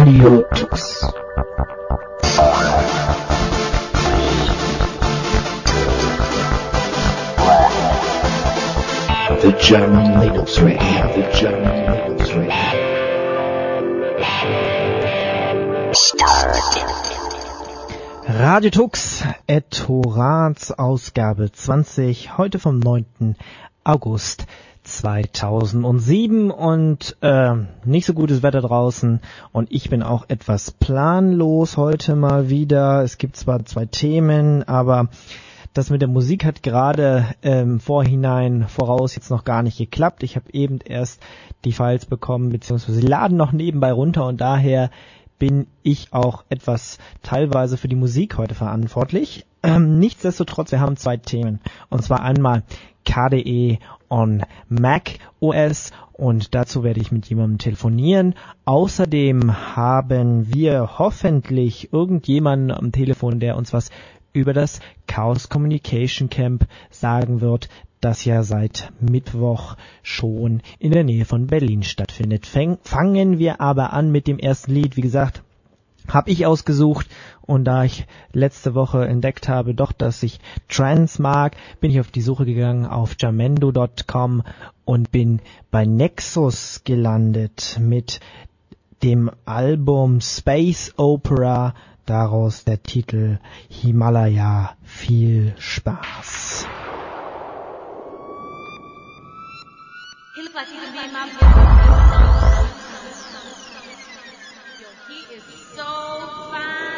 Radio Tux. The German Linux Radio, the German Linux Radio. Radio Tux, Ettorats Ausgabe 20, heute vom 9. August 2007 und nicht so gutes Wetter draußen und ich bin auch etwas planlos heute mal wieder. Es gibt zwar 2 Themen, aber das mit der Musik hat gerade voraus jetzt noch gar nicht geklappt. Ich habe eben erst die Files bekommen, beziehungsweise laden noch nebenbei runter und daher bin ich auch etwas teilweise für die Musik heute verantwortlich. Nichtsdestotrotz, wir haben 2 Themen. Und zwar einmal KDE on Mac OS und dazu werde ich mit jemandem telefonieren. Außerdem haben wir hoffentlich irgendjemanden am Telefon, der uns was über das Chaos Communication Camp sagen wird, das ja seit Mittwoch schon in der Nähe von Berlin stattfindet. Fangen wir aber an mit dem ersten Lied. Wie gesagt, habe ich ausgesucht und da ich letzte Woche entdeckt habe, doch, dass ich Trance mag, bin ich auf die Suche gegangen auf jamendo.com und bin bei Nexus gelandet mit dem Album Space Opera, daraus der Titel Himalaya. Viel Spaß. He is so fine.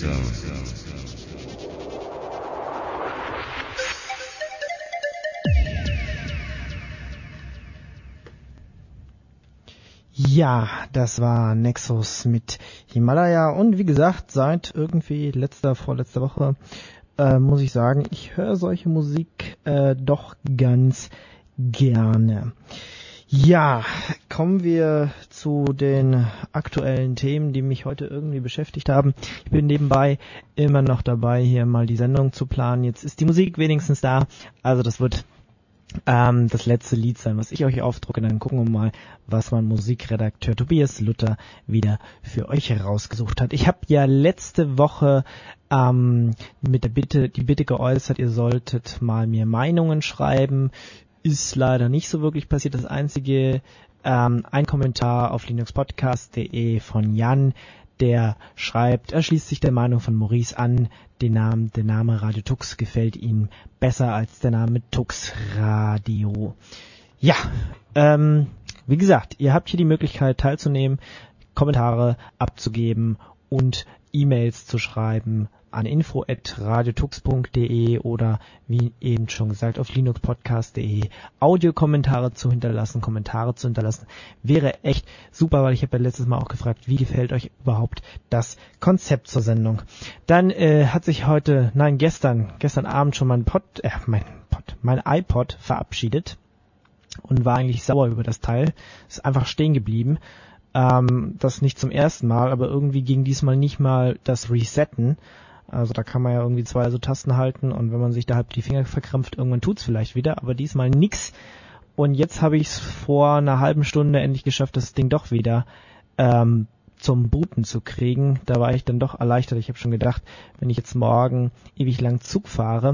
Ja, das war Nexus mit Himalaya und wie gesagt, seit irgendwie vorletzter Woche muss ich sagen, ich höre solche Musik doch ganz gerne. Ja, kommen wir zu den aktuellen Themen, die mich heute irgendwie beschäftigt haben. Ich bin nebenbei immer noch dabei, hier mal die Sendung zu planen. Jetzt ist die Musik wenigstens da, also das wird das letzte Lied sein, was ich euch aufdrucke. Dann gucken wir mal, was mein Musikredakteur Tobias Luther wieder für euch herausgesucht hat. Ich habe ja letzte Woche mit die Bitte geäußert, ihr solltet mal mir Meinungen schreiben. Ist leider nicht so wirklich passiert. Das einzige, ein Kommentar auf linuxpodcast.de von Jan, der schreibt, er schließt sich der Meinung von Maurice an, der Name Radio Tux gefällt ihm besser als der Name Tux Radio. Ja, wie gesagt, ihr habt hier die Möglichkeit teilzunehmen, Kommentare abzugeben und E-Mails zu schreiben an info@radiotux.de oder wie eben schon gesagt auf linuxpodcast.de Audiokommentare zu hinterlassen, wäre echt super, weil ich habe ja letztes Mal auch gefragt, wie gefällt euch überhaupt das Konzept zur Sendung. Dann hat sich gestern Abend schon mein iPod verabschiedet und war eigentlich sauer über das Teil. Ist einfach stehen geblieben. Das nicht zum ersten Mal, aber irgendwie ging diesmal nicht mal das Resetten. Also da kann man ja irgendwie zwei so Tasten halten und wenn man sich da halb die Finger verkrampft, irgendwann tut's vielleicht wieder, aber diesmal nix. Und jetzt habe ich es vor einer halben Stunde endlich geschafft, das Ding doch wieder zum Booten zu kriegen. Da war ich dann doch erleichtert. Ich habe schon gedacht, wenn ich jetzt morgen ewig lang Zug fahre,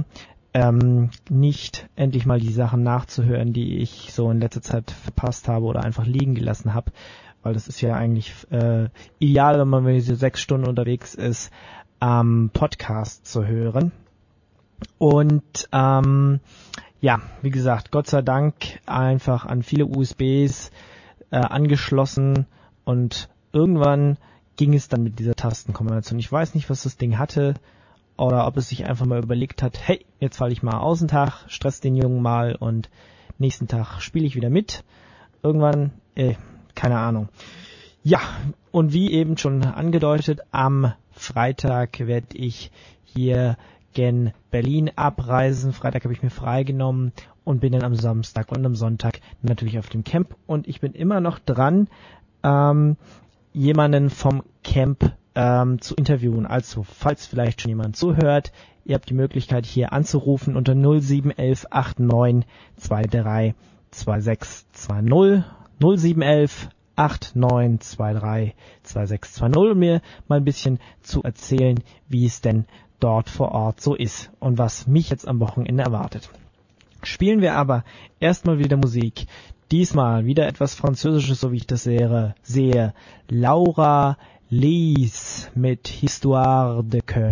nicht endlich mal die Sachen nachzuhören, die ich so in letzter Zeit verpasst habe oder einfach liegen gelassen habe. Weil das ist ja eigentlich ideal, wenn man so 6 Stunden unterwegs ist, Podcast zu hören. Und ja, wie gesagt, Gott sei Dank einfach an viele USBs angeschlossen und irgendwann ging es dann mit dieser Tastenkombination. Ich weiß nicht, was das Ding hatte oder ob es sich einfach mal überlegt hat, hey, jetzt falle ich mal aus den Tag, stress den Jungen mal und nächsten Tag spiele ich wieder mit. Irgendwann, keine Ahnung. Ja, und wie eben schon angedeutet, am Freitag werde ich hier gen Berlin abreisen. Freitag habe ich mir freigenommen und bin dann am Samstag und am Sonntag natürlich auf dem Camp. Und ich bin immer noch dran, jemanden vom Camp zu interviewen. Also, falls vielleicht schon jemand zuhört, ihr habt die Möglichkeit hier anzurufen unter 0711 89 23 2620 0711 8923 2620, um mir mal ein bisschen zu erzählen, wie es denn dort vor Ort so ist und was mich jetzt am Wochenende erwartet. Spielen wir aber erstmal wieder Musik. Diesmal wieder etwas Französisches, so wie ich das sehe. Laura Lis mit Histoire de Cœur.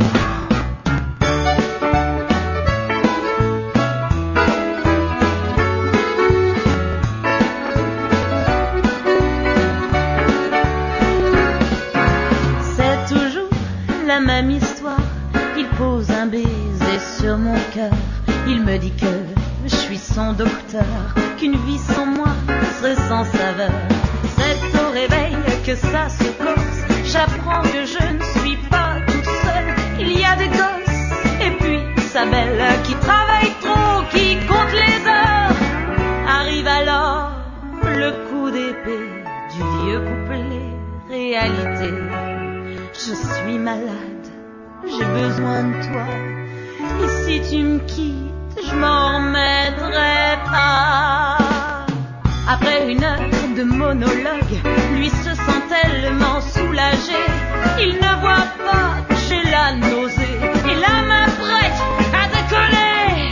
La même histoire, il pose un baiser sur mon cœur. Il me dit que je suis son docteur, qu'une vie sans moi serait sans saveur. C'est au réveil que ça se corse. J'apprends que je ne suis pas toute seule. Il y a des gosses et puis sa belle qui travaille trop, qui compte les heures. Arrive alors le coup d'épée du vieux couplet réalité. Je suis malade, j'ai besoin de toi. Et si tu me quittes, je m'en remettrai pas. Après une heure de monologue, lui se sent tellement soulagé. Il ne voit pas que j'ai la nausée et la main prête à décoller.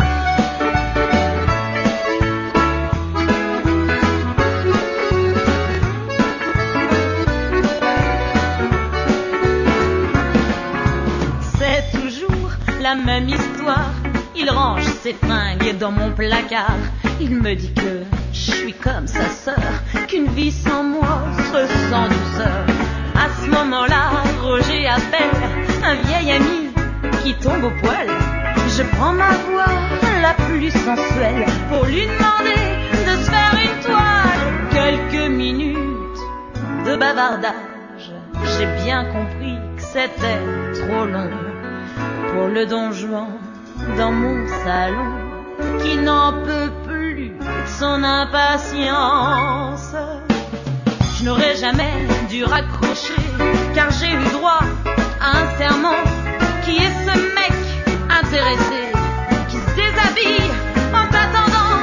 La même histoire, il range ses fringues dans mon placard. Il me dit que je suis comme sa sœur, qu'une vie sans moi serait sans douceur. À ce moment-là, Roger appelle un vieil ami qui tombe au poil. Je prends ma voix la plus sensuelle pour lui demander de se faire une toile. Quelques minutes de bavardage, j'ai bien compris que c'était trop long pour le Don Juan dans mon salon qui n'en peut plus de son impatience. Je n'aurais jamais dû raccrocher car j'ai eu droit à un serment. Qui est ce mec intéressé qui se déshabille en t'attendant?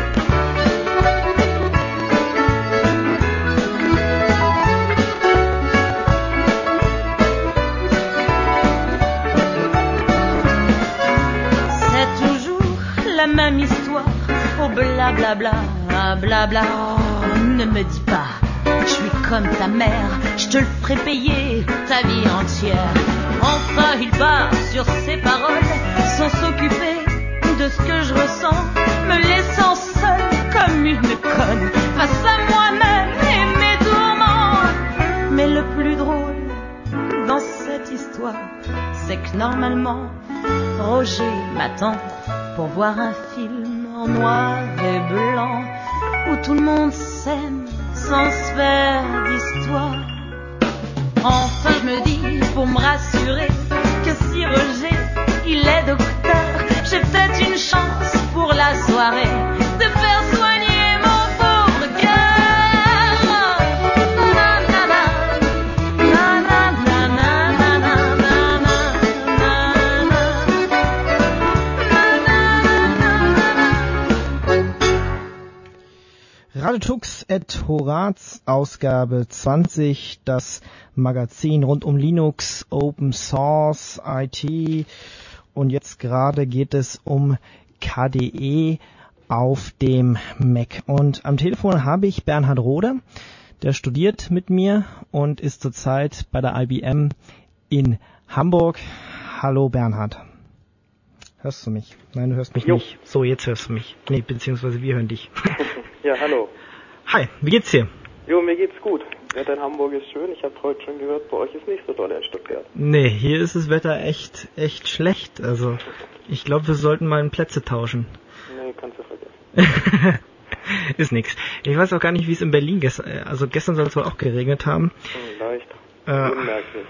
C'est toujours la même histoire au blablabla, blabla. Oh, ne me dis pas, je suis comme ta mère, je te le ferai payer ta vie entière. Enfin il part sur ses paroles sans s'occuper de ce que je ressens, me laissant seule comme une conne face à moi-même et mes tourments. Mais le plus drôle dans cette histoire, c'est que normalement Roger m'attend pour voir un film en noir et blanc où tout le monde s'aime sans se faire d'histoire. Enfin je me dis, pour me rassurer, que si Roger, il est docteur, j'ai peut-être une chance pour la soirée de faire soigner mon pauvre cœur. Na, na, na, na, na, na, na, na, na, na, na. Radetux et Horaz, Ausgabe 20, das Magazin rund um Linux, Open Source, IT und jetzt gerade geht es um KDE auf dem Mac. Und am Telefon habe ich Bernhard Rohde, der studiert mit mir und ist zurzeit bei der IBM in Hamburg. Hallo Bernhard. Hörst du mich? Nein, du hörst mich nicht. So, jetzt hörst du mich. Nee, beziehungsweise wir hören dich. Ja, hallo. Hi, wie geht's dir? Jo, mir geht's gut. Wetter in Hamburg ist schön. Ich habe heute schon gehört, bei euch ist nicht so doll in Stuttgart. Nee, hier ist das Wetter echt schlecht. Also, ich glaube, wir sollten mal Plätze tauschen. Nee, kannst du vergessen. Ist nix. Ich weiß auch gar nicht, wie es in Berlin gestern, also gestern soll es wohl auch geregnet haben. Leicht. Unmerklich.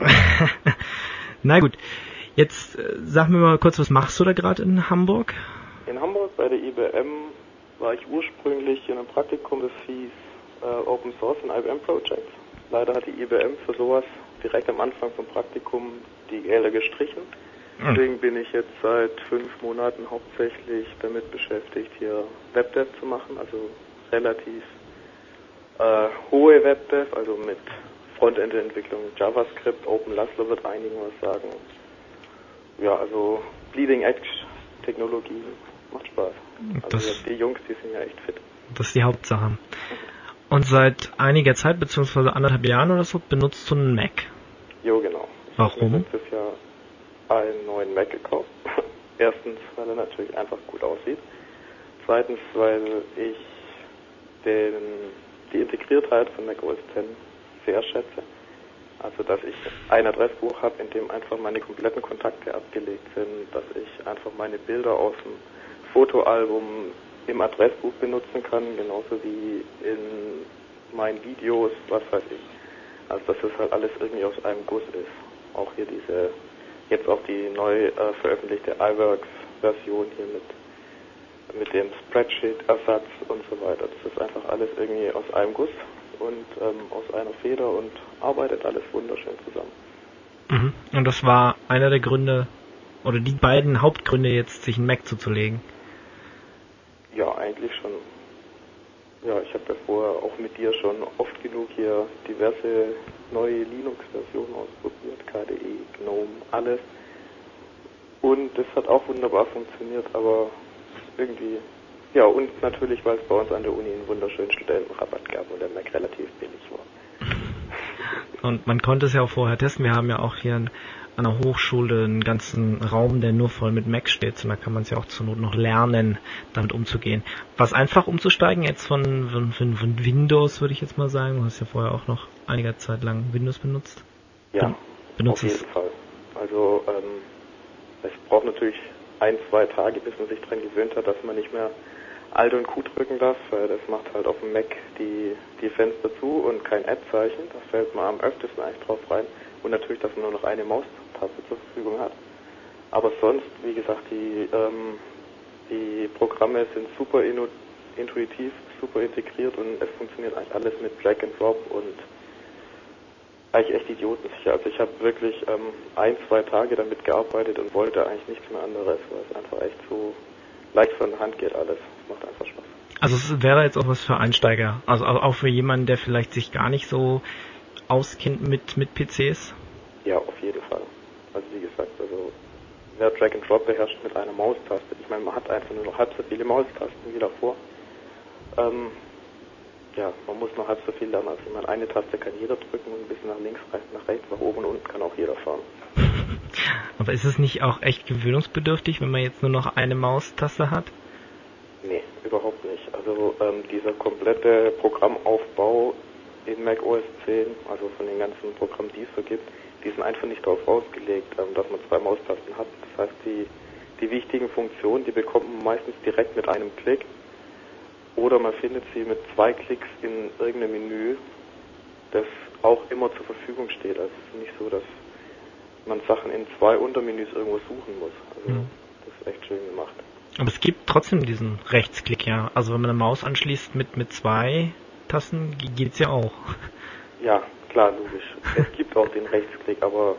Na gut. Jetzt sag mir mal kurz, was machst du da gerade in Hamburg? In Hamburg bei der IBM war ich ursprünglich in einem Praktikum, das hieß Open Source and IBM Projects. Leider hat die IBM für sowas direkt am Anfang vom Praktikum die Gelder gestrichen. Deswegen bin ich jetzt seit 5 Monaten hauptsächlich damit beschäftigt, hier WebDev zu machen, also relativ hohe WebDev, also mit Frontend-Entwicklung, JavaScript, OpenLaslo wird einigen was sagen. Ja, also Bleeding Edge Technologie macht Spaß. Also die Jungs, die sind ja echt fit. Das ist die Hauptsache. Und seit einiger Zeit, beziehungsweise 1,5 Jahren oder so, benutzt du einen Mac? Jo, genau. Warum? Ich habe letztes Jahr einen neuen Mac gekauft. Erstens, weil er natürlich einfach gut aussieht. Zweitens, weil ich die Integriertheit von Mac OS X sehr schätze. Also, dass ich ein Adressbuch habe, in dem einfach meine kompletten Kontakte abgelegt sind, dass ich einfach meine Bilder aus dem Fotoalbum im Adressbuch benutzen kann, genauso wie in meinen Videos, was weiß ich. Also, dass das halt alles irgendwie aus einem Guss ist. Auch hier jetzt auch die neu veröffentlichte iWorks-Version hier mit dem Spreadsheet-Ersatz und so weiter. Das ist einfach alles irgendwie aus einem Guss und aus einer Feder und arbeitet alles wunderschön zusammen. Mhm. Und das war einer der Gründe, oder die beiden Hauptgründe jetzt, sich einen Mac zuzulegen? Ja, eigentlich schon. Ja, ich habe davor auch mit dir schon oft genug hier diverse neue Linux-Versionen ausprobiert, KDE, GNOME, alles. Und das hat auch wunderbar funktioniert, aber irgendwie, ja, und natürlich, weil es bei uns an der Uni einen wunderschönen Studentenrabatt gab und der Mac relativ billig war. Und man konnte es ja auch vorher testen. Wir haben ja auch hier an einer Hochschule einen ganzen Raum, der nur voll mit Mac steht. Und da kann man es ja auch zur Not noch lernen, damit umzugehen. War es einfach umzusteigen jetzt von Windows, würde ich jetzt mal sagen? Du hast ja vorher auch noch einiger Zeit lang Windows benutzt. Ja, benutzt auf jeden Fall. Also es braucht natürlich 1-2 Tage, bis man sich daran gewöhnt hat, dass man nicht mehr Alt und Q drücken darf, weil das macht halt auf dem Mac die Fenster zu und kein Add-Zeichen. Da fällt man am öftesten eigentlich drauf rein. Und natürlich, dass man nur noch eine Maustaste zur Verfügung hat. Aber sonst, wie gesagt, die Programme sind super intuitiv, super integriert und es funktioniert eigentlich alles mit Drag and Drop und eigentlich echt idiotensicher. Also ich habe wirklich 1-2 Tage damit gearbeitet und wollte eigentlich nichts mehr anderes, weil es einfach echt so leicht von der Hand geht alles. Es macht einfach Spaß. Also es wäre jetzt auch was für Einsteiger, also auch für jemanden, der vielleicht sich gar nicht so auskennt mit PCs? Ja, auf jeden Fall. Also wie gesagt, wer Drag and Drop beherrscht mit einer Maustaste, ich meine, man hat einfach nur noch halb so viele Maustasten wie davor. Man muss noch halb so viel lernen. Also ich meine, eine Taste kann jeder drücken und ein bisschen nach links, nach rechts, nach oben und unten kann auch jeder fahren. Aber ist es nicht auch echt gewöhnungsbedürftig, wenn man jetzt nur noch eine Maustaste hat? Nee, überhaupt nicht. Also dieser komplette Programmaufbau in Mac OS X, also von den ganzen Programmen, die es so gibt, die sind einfach nicht darauf ausgelegt, dass man 2 Maustasten hat. Das heißt, die wichtigen Funktionen, die bekommt man meistens direkt mit einem Klick. Oder man findet sie mit 2 Klicks in irgendeinem Menü, das auch immer zur Verfügung steht. Also es ist nicht so, dass man Sachen in 2 Untermenüs irgendwo suchen muss. Also das ist echt schön gemacht. Aber es gibt trotzdem diesen Rechtsklick, ja. Also wenn man eine Maus anschließt mit 2 Tasten, geht's ja auch. Ja, klar, logisch. Es gibt auch den Rechtsklick, aber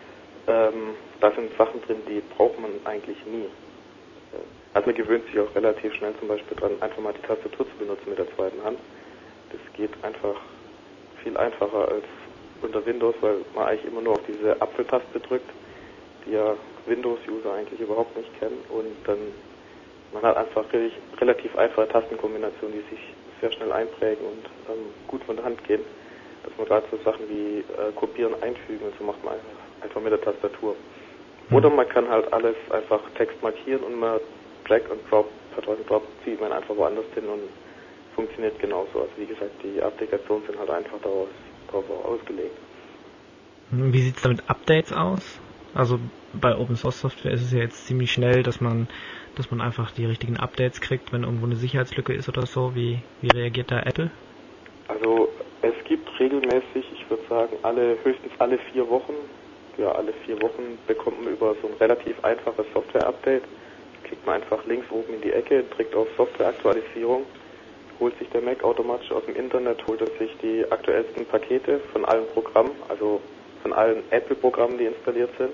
da sind Sachen drin, die braucht man eigentlich nie. Also man gewöhnt sich auch relativ schnell zum Beispiel dran, einfach mal die Tastatur zu benutzen mit der zweiten Hand. Das geht einfach viel einfacher als unter Windows, weil man eigentlich immer nur auf diese Apfeltaste drückt, die ja Windows-User eigentlich überhaupt nicht kennen. Und dann man hat einfach relativ einfache Tastenkombinationen, die sich sehr schnell einprägen und gut von der Hand gehen. Dass man gerade so Sachen wie Kopieren, Einfügen und so macht man einfach mit der Tastatur. Oder man kann halt alles einfach Text markieren und man Drag und Drop, per Drag und Drop zieht man einfach woanders hin und funktioniert genauso. Also wie gesagt, die Applikationen sind halt einfach darauf ausgelegt. Wie sieht es da mit Updates aus? Also bei Open Source Software ist es ja jetzt ziemlich schnell, dass man einfach die richtigen Updates kriegt, wenn irgendwo eine Sicherheitslücke ist oder so. Wie reagiert da Apple? Also es gibt regelmäßig, ich würde sagen, höchstens alle 4 Wochen, alle 4 Wochen bekommt man über so ein relativ einfaches Software-Update. Klickt man einfach links oben in die Ecke, drückt auf Software-Aktualisierung, holt sich der Mac automatisch aus dem Internet, holt er sich die aktuellsten Pakete von allen Programmen, also von allen Apple-Programmen, die installiert sind.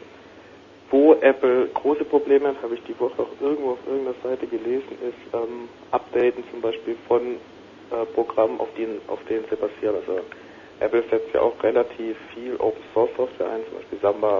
Wo Apple große Probleme hat, habe ich die Woche auch irgendwo auf irgendeiner Seite gelesen, ist Updaten zum Beispiel von Programmen, auf denen sie basieren. Also Apple setzt ja auch relativ viel Open Source Software ein, zum Beispiel Samba,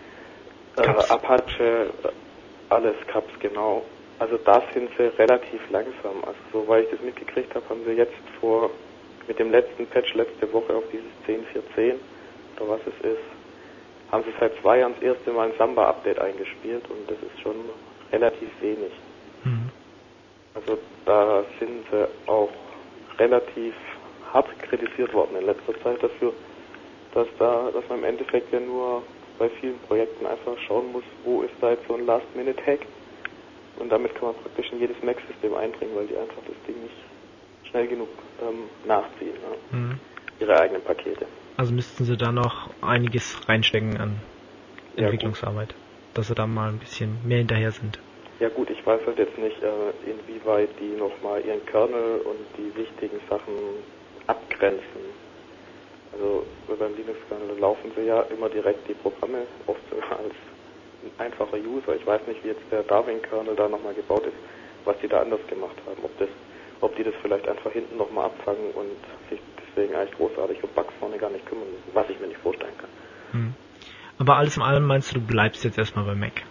Apache, alles Caps, genau. Also da sind sie relativ langsam. Also soweit ich das mitgekriegt habe, haben sie jetzt mit dem letzten Patch letzte Woche auf dieses 10.4.10 oder was es ist, haben sie seit 2 Jahren das erste Mal ein Samba-Update eingespielt und das ist schon relativ wenig. Also da sind sie auch relativ hart kritisiert worden in letzter Zeit dafür, dass man im Endeffekt ja nur bei vielen Projekten einfach schauen muss, wo ist da jetzt so ein Last-Minute-Hack und damit kann man praktisch in jedes Mac-System eindringen, weil die einfach das Ding nicht schnell genug nachziehen, ihre eigenen Pakete. Also müssten sie da noch einiges reinstecken an Entwicklungsarbeit, dass sie da mal ein bisschen mehr hinterher sind. Ja gut, ich weiß halt jetzt nicht, inwieweit die nochmal ihren Kernel und die wichtigen Sachen abgrenzen. Also beim Linux-Kernel laufen sie ja immer direkt die Programme, oft sogar als ein einfacher User. Ich weiß nicht, wie jetzt der Darwin-Kernel da nochmal gebaut ist, was die da anders gemacht haben. Ob die das vielleicht einfach hinten nochmal abfangen und sich deswegen eigentlich großartig um Bugs vorne gar nicht kümmern müssen, was ich mir nicht vorstellen kann. Aber alles in allem meinst du bleibst jetzt erstmal bei Mac?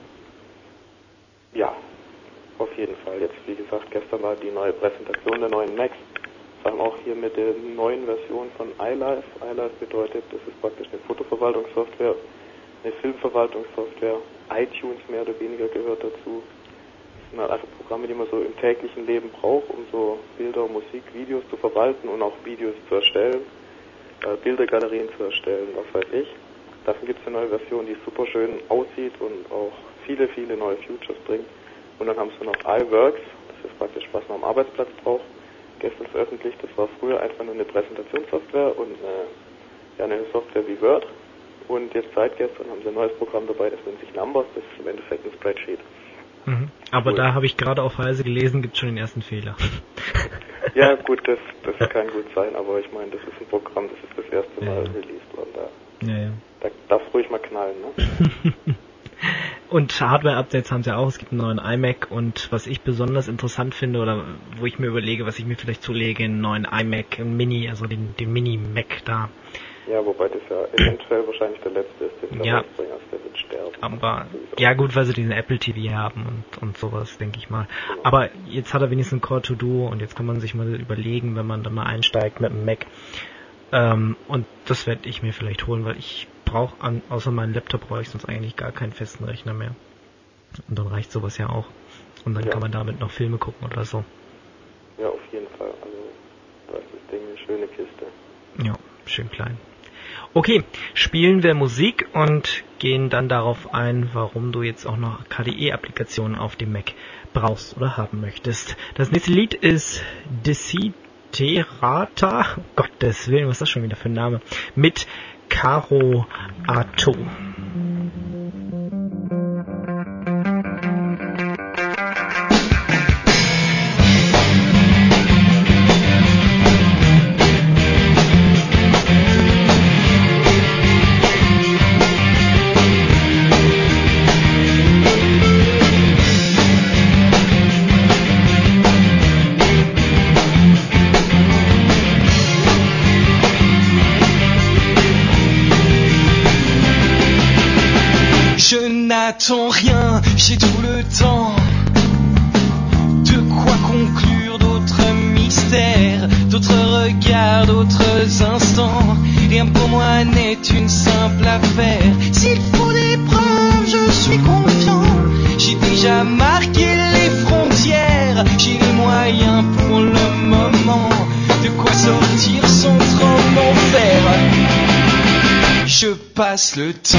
Ja, auf jeden Fall. Jetzt, wie gesagt, gestern war die neue Präsentation der neuen Macs. Vor allem auch hier mit der neuen Version von iLife. iLife bedeutet, das ist praktisch eine Fotoverwaltungssoftware, eine Filmverwaltungssoftware, iTunes mehr oder weniger gehört dazu. Das sind halt einfach Programme, die man so im täglichen Leben braucht, um so Bilder, Musik, Videos zu verwalten und auch Videos zu erstellen, Bildergalerien zu erstellen, was weiß ich. Davon gibt es eine neue Version, die super schön aussieht und auch viele, viele neue Features bringt. Und dann haben sie noch iWorks, das ist praktisch, was man am Arbeitsplatz braucht, gestern veröffentlicht. Das war früher einfach nur eine Präsentationssoftware und eine Software wie Word. Und jetzt seit gestern haben sie ein neues Programm dabei, das nennt sich Numbers, das ist im Endeffekt ein Spreadsheet. Aber cool. Da habe ich gerade auf Weise gelesen, gibt es schon den ersten Fehler. Ja gut, das kann gut sein, aber ich meine, das ist ein Programm, das ist das erste Mal released worden. Da darf es ruhig mal knallen, ne? Und Hardware-Updates haben sie auch. Es gibt einen neuen iMac und was ich besonders interessant finde oder wo ich mir überlege, was ich mir vielleicht zulege, einen neuen iMac, einen Mini, also den Mini-Mac da. Ja, wobei das ja eventuell wahrscheinlich der letzte ist, den der wird sterben. Aber, ja gut, weil sie diesen Apple TV haben und sowas, denke ich mal. Genau. Aber jetzt hat er wenigstens ein Core to Do und jetzt kann man sich mal überlegen, wenn man da mal einsteigt mit dem Mac. Und das werde ich mir vielleicht holen, weil ich brauche, außer meinem Laptop brauche ich sonst eigentlich gar keinen festen Rechner mehr. Und dann reicht sowas ja auch. Und dann kann man damit noch Filme gucken oder so. Ja, auf jeden Fall. Also, da ist das Ding eine schöne Kiste. Ja, schön klein. Okay, spielen wir Musik und gehen dann darauf ein, warum du jetzt auch noch KDE-Applikationen auf dem Mac brauchst oder haben möchtest. Das nächste Lied ist Desiderata, Gottes Willen, was ist das schon wieder für ein Name, mit Caro Ato. N'attends rien, j'ai tout le temps de quoi conclure d'autres mystères, d'autres regards, d'autres instants. Rien pour moi n'est une simple affaire. S'il faut des preuves, je suis confiant. J'ai déjà marqué les frontières. J'ai les moyens pour le moment de quoi sortir sans trop en faire. Je passe le temps.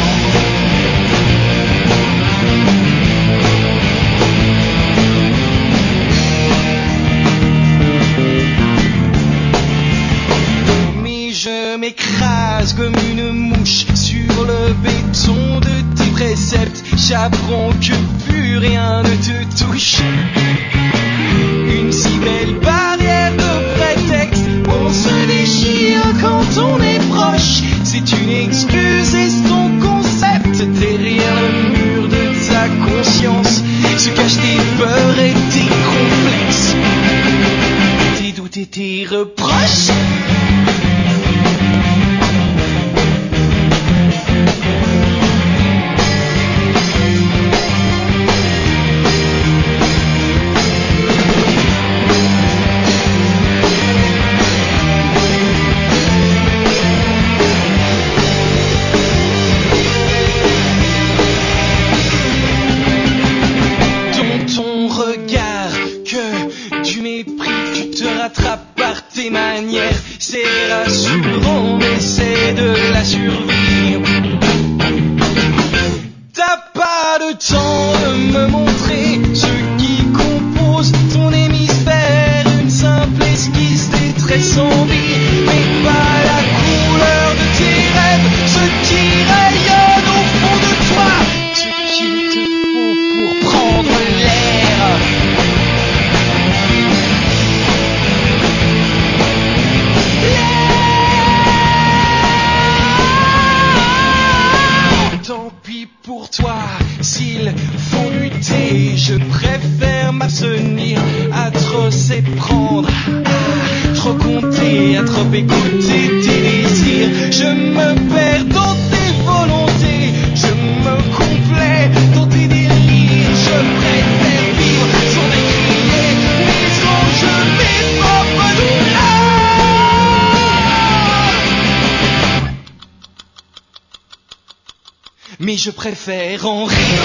Je m'écrase comme une mouche sur le béton de tes préceptes. J'apprends que plus rien ne te touche. Une si belle barrière de prétexte. On se déchire quand on est proche. C'est une excuse, est-ce ton concept? Derrière le mur de ta conscience se cachent tes peurs et tes complexes, tes doutes et tes reproches. C'est rassurant, mais c'est de la survie. T'as pas le temps de me montrer ce qui compose ton hémisphère. Une simple esquisse des traits sans vie, mais pas la couleur de tes rêves. Ce qui rayonne au fond de toi, ce qu'il te faut pour prendre l'air. Tant pis pour toi, s'il faut lutter, je préfère m'abstenir à trop s'éprendre, à trop compter, à trop écouter tes désirs. Je me perds dans tes volontés, je me complais dans tes délires. Je préfère vivre sans décrier mes anges, mes propres douleurs. Mais je préfère en rire.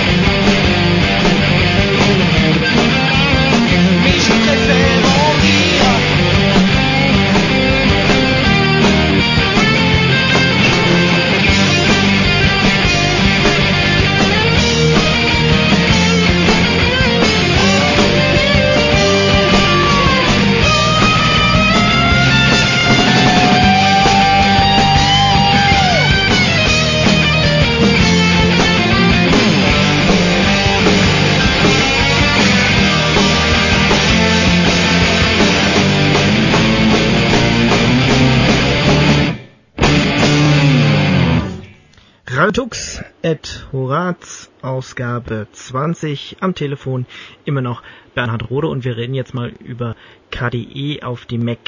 Mais je préfère en rire. radiotux@horaz, Ausgabe 20, am Telefon immer noch Bernhard Rode und wir reden jetzt mal über KDE auf die Mac.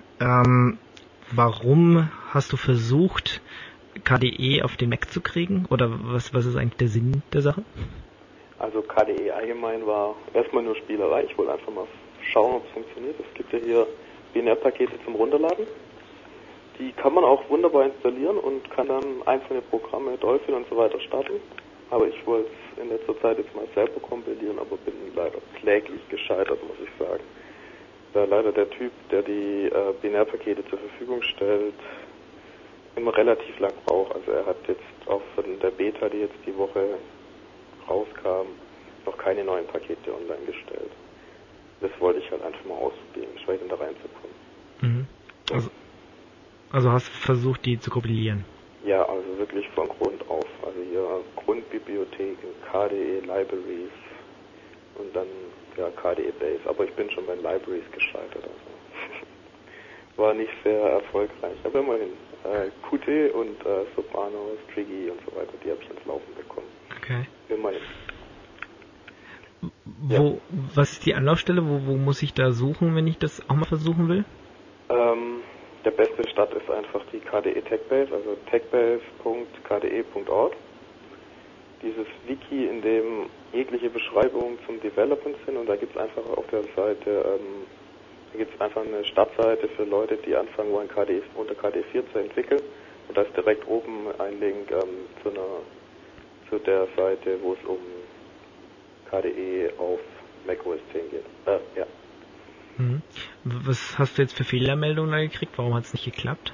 Warum hast du versucht, KDE auf den Mac zu kriegen? Oder was ist eigentlich der Sinn der Sache? Also KDE allgemein war erstmal nur Spielerei. Ich wollte einfach mal schauen, ob es funktioniert. Es gibt ja hier Binärpakete zum Runterladen. Die kann man auch wunderbar installieren und kann dann einzelne Programme, Dolphin und so weiter starten. Aber ich wollte es in letzter Zeit jetzt mal selber kompilieren, aber bin leider kläglich gescheitert, muss ich sagen. Da leider der Typ, der die Binärpakete zur Verfügung stellt, immer relativ lang braucht. Also er hat jetzt auch von der Beta, die jetzt die Woche rauskam, noch keine neuen Pakete online gestellt. Das wollte ich halt einfach mal ausprobieren, geschweige denn da reinzukommen. Mhm. Also hast du versucht, die zu kompilieren? Ja, also wirklich von Grund auf. Also hier Grundbibliotheken, KDE Libraries und dann ja KDE Base. Aber ich bin schon bei Libraries gescheitert. Also war nicht sehr erfolgreich. Aber immerhin Qt und Sopranos, Triggy und so weiter, die habe ich ins Laufen bekommen. Okay. Immerhin. Was ist die Anlaufstelle? Wo muss ich da suchen, wenn ich das auch mal versuchen will? Der beste Start ist einfach die KDE TechBase, also techbase.kde.org. Dieses Wiki, in dem jegliche Beschreibungen zum Development sind, und da gibt es einfach auf der Seite, einfach eine Startseite für Leute, die anfangen wollen, KDE unter KDE 4 zu entwickeln. Und da ist direkt oben ein Link zu der Seite, wo es um KDE auf macOS 10 geht. Ja. Was hast du jetzt für Fehlermeldungen da gekriegt? Warum hat es nicht geklappt?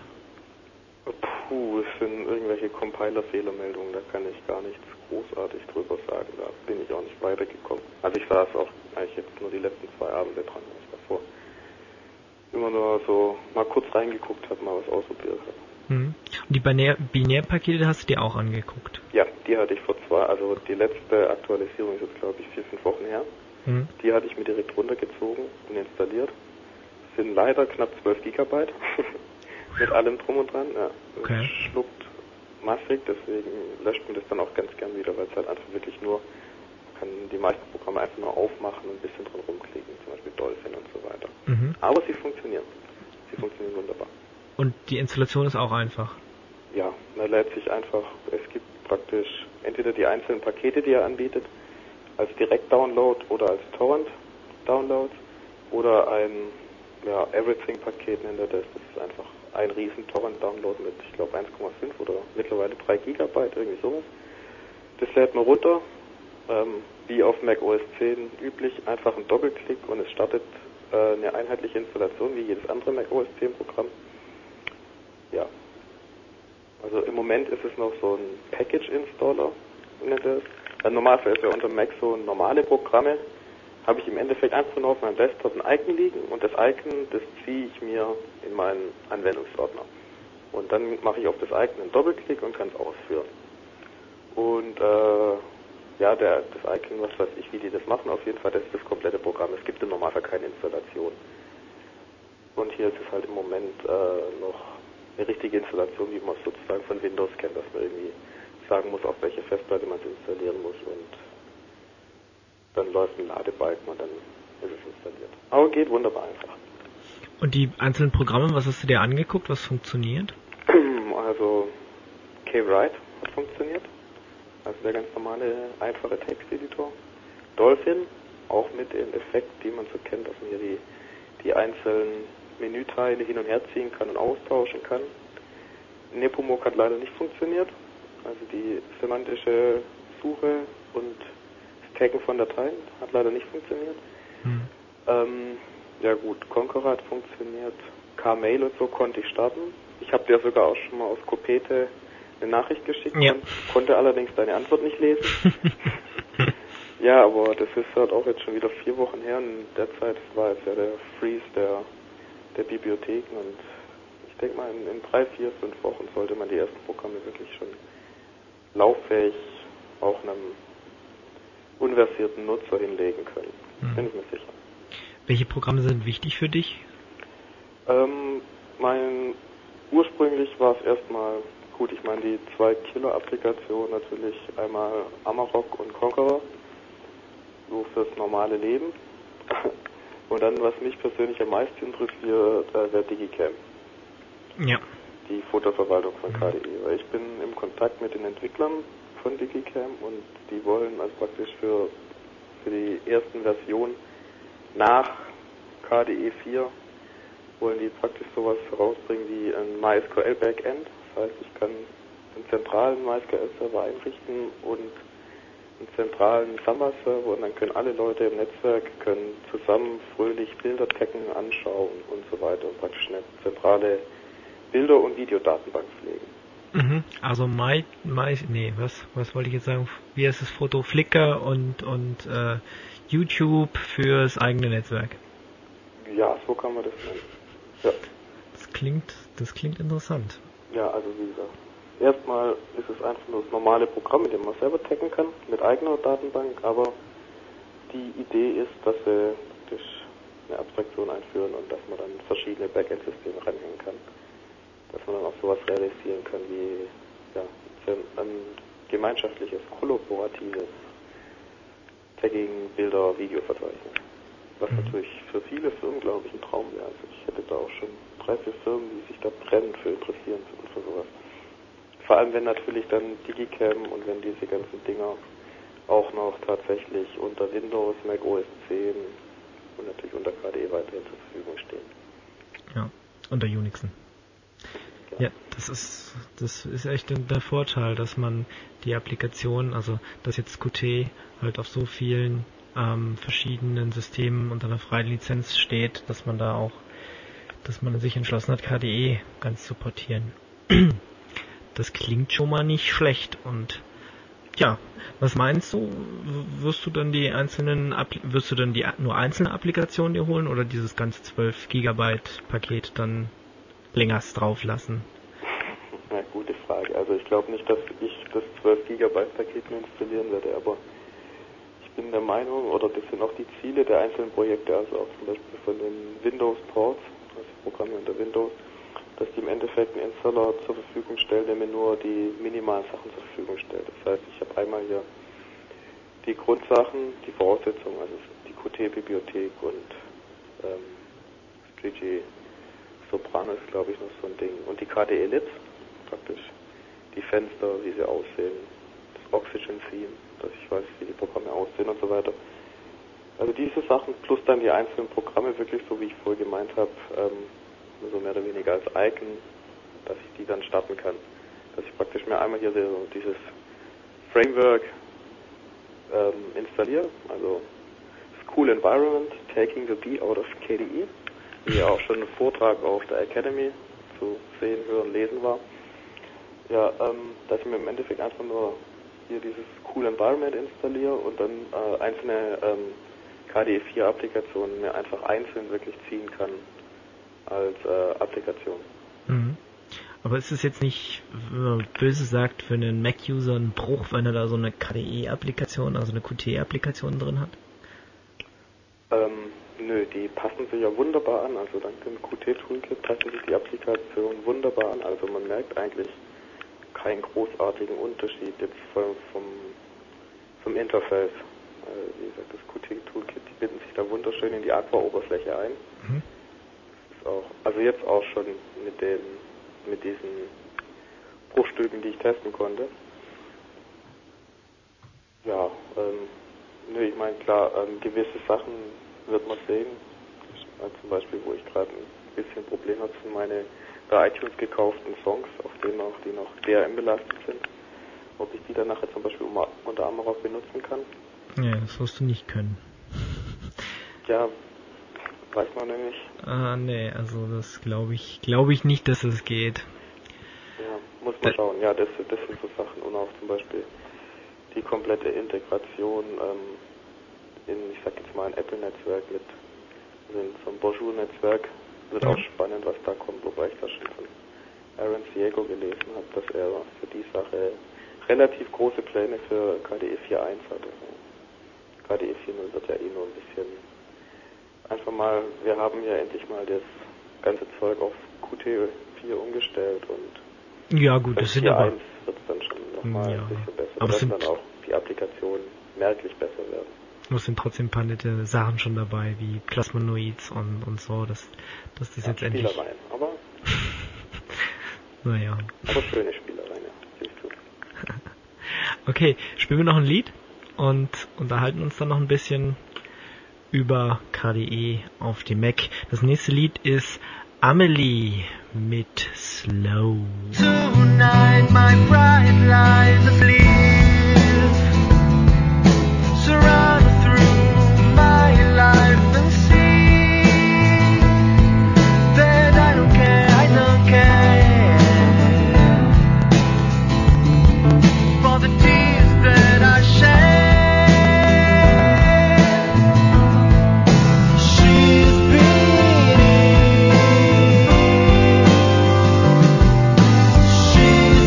Es sind irgendwelche Compiler-Fehlermeldungen, da kann ich gar nichts großartig drüber sagen. Da bin ich auch nicht weitergekommen. Also ich saß auch eigentlich jetzt nur die letzten 2 Abende dran, als ich davor immer nur so mal kurz reingeguckt habe, mal was ausprobiert habe. Und die Binärpakete hast du dir auch angeguckt? Ja, die hatte ich also die letzte Aktualisierung ist jetzt glaube ich 4-5 Wochen her. Die hatte ich mir direkt runtergezogen und installiert. Sind leider knapp 12 Gigabyte mit allem drum und dran. Ja, okay. Schluckt massig, deswegen löscht man das dann auch ganz gern wieder, weil es halt einfach wirklich nur, man kann die meisten Programme einfach nur aufmachen und ein bisschen dran rumklicken, zum Beispiel Dolphin und so weiter. Aber sie funktionieren. Sie funktionieren wunderbar. Und die Installation ist auch einfach? Ja, man lädt sich einfach, es gibt praktisch entweder die einzelnen Pakete, die er anbietet, als Direkt-Download oder als Torrent-Download oder ein Everything-Paket nennt er das. Das ist einfach ein riesen Torrent-Download mit, ich glaube, 1,5 oder mittlerweile 3 Gigabyte, irgendwie sowas. Das lädt man runter, wie auf macOS 10 üblich, einfach ein Doppelklick und es startet eine einheitliche Installation wie jedes andere macOS 10 Programm. Ja. Also im Moment ist es noch so ein Package-Installer, nennt er es. Normalerweise ist ja unter Mac so normale Programme, habe ich im Endeffekt einfach nur auf meinem Desktop ein Icon liegen und das Icon, das ziehe ich mir in meinen Anwendungsordner. Und dann mache ich auf das Icon einen Doppelklick und kann es ausführen. Und das Icon, was weiß ich, wie die das machen, auf jeden Fall, das ist das komplette Programm. Es gibt im Normalfall keine Installation. Und hier ist es halt im Moment noch eine richtige Installation, wie man es sozusagen von Windows kennt, dass man irgendwie sagen muss, auf welche Festplatte man es installieren muss und dann läuft ein Ladebalken und dann ist es installiert. Aber geht wunderbar einfach. Und die einzelnen Programme, was hast du dir angeguckt, was funktioniert? Also KWrite hat funktioniert, also der ganz normale, einfache Texteditor. Dolphin, auch mit dem Effekt, den man so kennt, dass man hier die einzelnen Menüteile hin und her ziehen kann und austauschen kann. Nepomuk hat leider nicht funktioniert. Also die semantische Suche und das Taggen von Dateien hat leider nicht funktioniert. Ja gut, Konqueror hat funktioniert, Kmail und so konnte ich starten. Ich habe dir sogar auch schon mal aus Kopete eine Nachricht geschickt, konnte allerdings deine Antwort nicht lesen. Ja, aber das ist halt auch jetzt schon wieder 4 Wochen her und in der Zeit war jetzt ja der Freeze der Bibliotheken und ich denke mal in 3, 4, 5 Wochen sollte man die ersten Programme wirklich schon lauffähig auch einem unversierten Nutzer hinlegen können. Bin ich mir sicher. Welche Programme sind wichtig für dich? dich? Ursprünglich war es erstmal, Gut, ich meine die 2 Killer-Applikationen natürlich einmal Amarok und Conqueror, so fürs normale Leben. Und dann, was mich persönlich am meisten interessiert, wäre Digicam. Ja. Die Fotoverwaltung von KDE. Weil ich bin im Kontakt mit den Entwicklern von Digicam und die wollen also praktisch für die ersten Versionen nach KDE 4 wollen die praktisch sowas rausbringen wie ein MySQL-Backend. Das heißt, ich kann einen zentralen MySQL-Server einrichten und einen zentralen Samba-Server und dann können alle Leute im Netzwerk können zusammen fröhlich Bilder taggen, anschauen und so weiter und praktisch eine zentrale Bilder- und Videodatenbank pflegen. Mhm. Also was wollte ich jetzt sagen? Wie heißt das Foto? Flickr und YouTube fürs eigene Netzwerk. Ja, so kann man das nennen. Ja. Das klingt interessant. Ja, also wie gesagt, erstmal ist es einfach nur das normale Programm, mit dem man selber taggen kann, mit eigener Datenbank, aber die Idee ist, dass wir praktisch eine Abstraktion einführen und dass man dann verschiedene Backend-Systeme ranhängen kann. Dass man dann auch sowas realisieren kann wie ein gemeinschaftliches, kollaboratives Tagging, Bilder, Videoverzeichnis. Was natürlich für viele Firmen, glaube ich, ein Traum wäre. Also ich hätte da auch schon 3, 4 Firmen, die sich da brennend für interessieren und für sowas. Vor allem, wenn natürlich dann Digicam und wenn diese ganzen Dinger auch noch tatsächlich unter Windows, Mac OS 10 und natürlich unter KDE weiterhin zur Verfügung stehen. Ja, unter Unixen. Ja, das ist echt der Vorteil, dass man die Applikation, also dass jetzt Qt halt auf so vielen verschiedenen Systemen unter einer freien Lizenz steht, dass man sich entschlossen hat, KDE ganz zu portieren. Das klingt schon mal nicht schlecht. Und ja, was meinst du? Wirst du dann nur einzelne Applikationen dir holen oder dieses ganze 12 Gigabyte Paket dann längers drauf lassen? Na, gute Frage. Also ich glaube nicht, dass ich das 12 Gigabyte Paket mir installieren werde, aber ich bin der Meinung, oder das sind auch die Ziele der einzelnen Projekte, also auch zum Beispiel von den Windows Ports, also Programme unter Windows, dass die im Endeffekt einen Installer zur Verfügung stellen, der mir nur die minimalen Sachen zur Verfügung stellt. Das heißt, ich habe einmal hier die Grundsachen, die Voraussetzungen, also die Qt-Bibliothek und SPG Soprano ist, glaube ich, noch so ein Ding. Und die KDE Lit, praktisch die Fenster, wie sie aussehen, das Oxygen-Theme, dass ich weiß, wie die Programme aussehen und so weiter. Also diese Sachen plus dann die einzelnen Programme wirklich, so wie ich vorher gemeint habe, so mehr oder weniger als Icon, dass ich die dann starten kann. Dass ich praktisch mir einmal hier so dieses Framework installiere, also School Environment, Taking the B out of KDE, wie ja auch schon ein Vortrag auf der Academy zu sehen, hören, lesen war. Ja, dass ich mir im Endeffekt einfach nur hier dieses Cool Environment installiere und dann einzelne KDE 4 Applikationen mir einfach einzeln wirklich ziehen kann als Applikation. Mhm. Aber ist es jetzt nicht, wenn man böse sagt, für einen Mac-User ein Bruch, wenn er da so eine KDE-Applikation, also eine Qt-Applikation drin hat? Nö, die passen sich ja wunderbar an. Also dank dem Qt-Toolkit passen sich die Applikationen wunderbar an. Also man merkt eigentlich keinen großartigen Unterschied jetzt vom Interface. Wie gesagt, das Qt-Toolkit, die binden sich da wunderschön in die Aqua-Oberfläche ein. Mhm. Das ist auch, also jetzt auch schon mit diesen Bruchstücken, die ich testen konnte. Ja, ich meine, klar, gewisse Sachen wird man sehen. Zum Beispiel, wo ich gerade ein bisschen Problem habe, sind meine bei iTunes gekauften Songs, auf denen auch die noch DRM belastet sind. Ob ich die dann nachher zum Beispiel unter Amarok benutzen kann. Ja, das wirst du nicht können. Ja, weiß man nämlich. Nee, also das glaube ich nicht, dass es geht. Ja, muss man schauen. Ja, das sind so Sachen und auch zum Beispiel die komplette Integration ich sag jetzt mal ein Apple-Netzwerk mit so einem Bonjour-Netzwerk. Wird auch spannend, was da kommt, wobei ich da schon von Aaron Ciego gelesen habe, dass er für die Sache relativ große Pläne für KDE 4.1 hatte. KDE 4.0 wird ja nur ein bisschen einfach mal, wir haben ja endlich mal das ganze Zeug auf Qt 4 umgestellt und Ja gut, das sind aber... 4.1 wird es dann schon nochmal Ja. ein bisschen besser. Aber dass es sind- dann auch die Applikationen merklich besser werden. Es sind trotzdem ein paar nette Sachen schon dabei, wie Plasmanoids und so, dass das Ja, jetzt endlich... Spielereien, aber Naja. schöne Spielereien, ja. Gebe ich zu. Okay, spielen wir noch ein Lied und unterhalten uns dann noch ein bisschen über KDE auf dem Mac. Das nächste Lied ist Amelie mit Slow. Tonight my bright light asleep, surround through my life and see that I don't care for the tears that I shed. She's bleeding, she's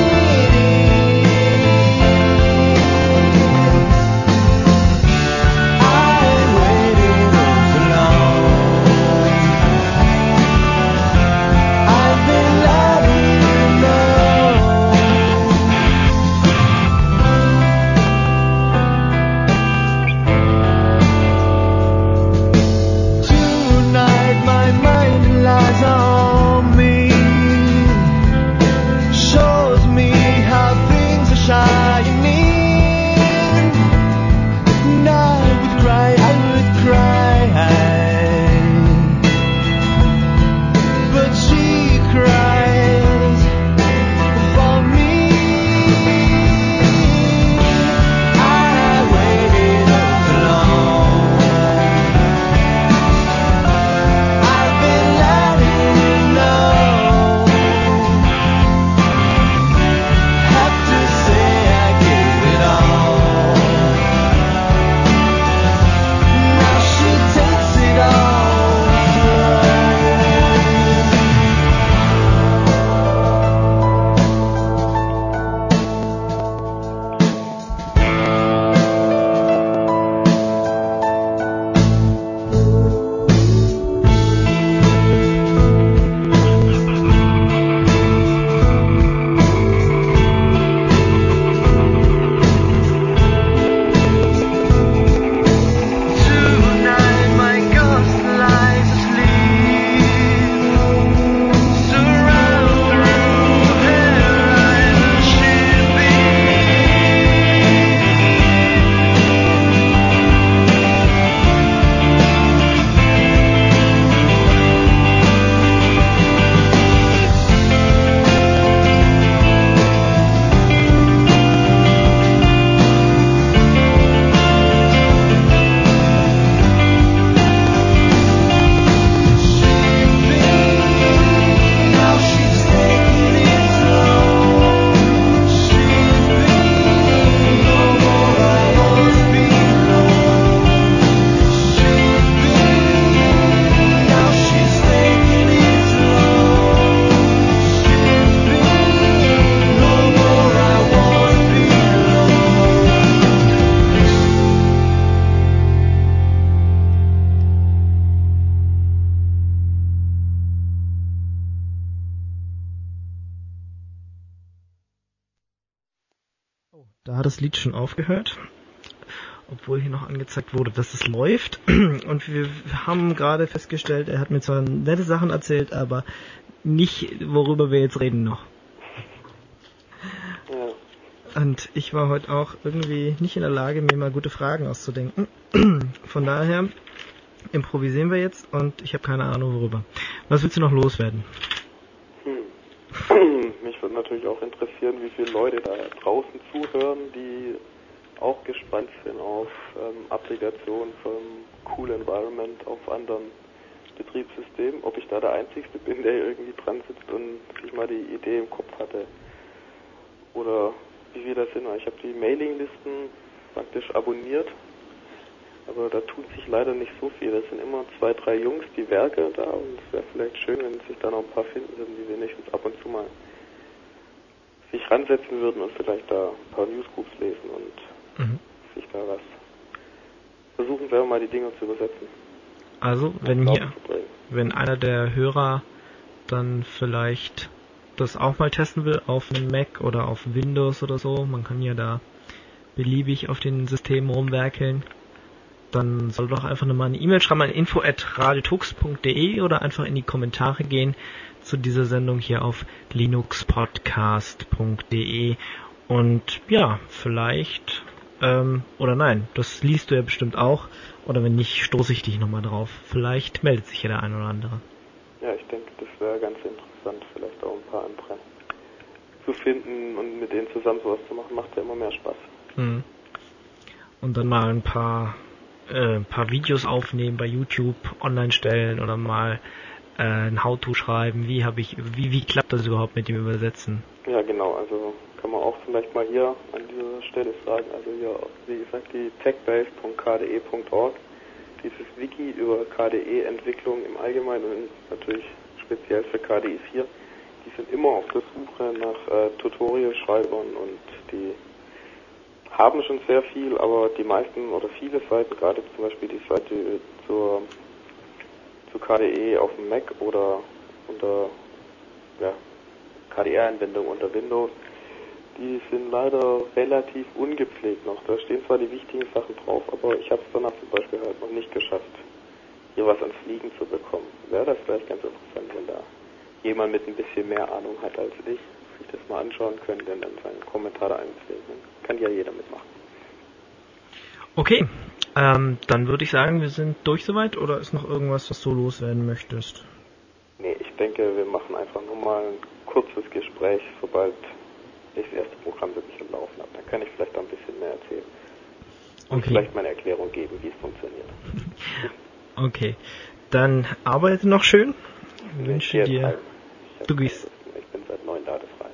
Da hat das Lied schon aufgehört, obwohl hier noch angezeigt wurde, dass es läuft. Und wir haben gerade festgestellt, er hat mir zwar nette Sachen erzählt, aber nicht, worüber wir jetzt reden noch. Ja. Und ich war heute auch irgendwie nicht in der Lage, mir mal gute Fragen auszudenken. Von daher improvisieren wir jetzt und ich habe keine Ahnung worüber. Was willst du noch loswerden? Mich würde natürlich auch interessieren, wie viele Leute da draußen zuhören, die auch gespannt sind auf Applikationen vom Cool Environment auf anderen Betriebssystemen. Ob ich da der Einzige bin, der irgendwie dran sitzt und sich mal die Idee im Kopf hatte. Oder wie wir das sind. Ich habe die Mailinglisten praktisch abonniert. Aber da tut sich leider nicht so viel. Das sind immer 2, 3 Jungs, die Werke da. Und es wäre vielleicht schön, wenn sich da noch ein paar finden würden, die wenigstens ab und zu mal sich ransetzen würden und vielleicht da ein paar Newsgroups lesen und sich da was versuchen, selber mal die Dinge zu übersetzen. Also, wenn einer der Hörer dann vielleicht das auch mal testen will auf einem Mac oder auf Windows oder so, man kann ja da beliebig auf den Systemen rumwerkeln, dann soll doch einfach mal eine E-Mail schreiben an info@radiotux.de oder einfach in die Kommentare gehen zu dieser Sendung hier auf linuxpodcast.de. Und ja, vielleicht, oder nein, das liest du ja bestimmt auch, oder wenn nicht, stoße ich dich nochmal drauf. Vielleicht meldet sich ja der ein oder andere. Ja, ich denke, das wäre ganz interessant, vielleicht auch ein paar andere zu finden und mit denen zusammen sowas zu machen, macht ja immer mehr Spaß. Mhm. Und dann mal ein paar Videos aufnehmen bei YouTube, online stellen oder mal ein How-To schreiben. Wie klappt das überhaupt mit dem Übersetzen? Ja, genau, also kann man auch vielleicht mal hier an dieser Stelle sagen, also hier, wie gesagt, die techbase.kde.org, dieses Wiki über KDE-Entwicklung im Allgemeinen und natürlich speziell für KDE 4, die sind immer auf der Suche nach Tutorial-Schreibern und die haben schon sehr viel, aber die meisten oder viele Seiten, gerade zum Beispiel die Seite zu KDE auf dem Mac oder unter KDE-Anwendung unter Windows, die sind leider relativ ungepflegt noch. Da stehen zwar die wichtigen Sachen drauf, aber ich habe es danach zum Beispiel halt noch nicht geschafft, hier was ans Fliegen zu bekommen. Wäre das vielleicht ganz interessant, wenn da jemand mit ein bisschen mehr Ahnung hat als ich, sich das mal anschauen könnte und dann seinen Kommentar da einpflegen. Kann ja jeder mitmachen. Okay, dann würde ich sagen, wir sind durch soweit, oder ist noch irgendwas, was du loswerden möchtest? Nee, ich denke, wir machen einfach nur mal ein kurzes Gespräch, sobald ich das erste Programm wirklich am Laufen habe. Dann kann ich vielleicht da ein bisschen mehr erzählen. Und vielleicht meine Erklärung geben, wie es funktioniert. Okay, dann arbeite noch schön. Ich wünsche dir... Du gehst... Ich bin seit 9 Tagen frei.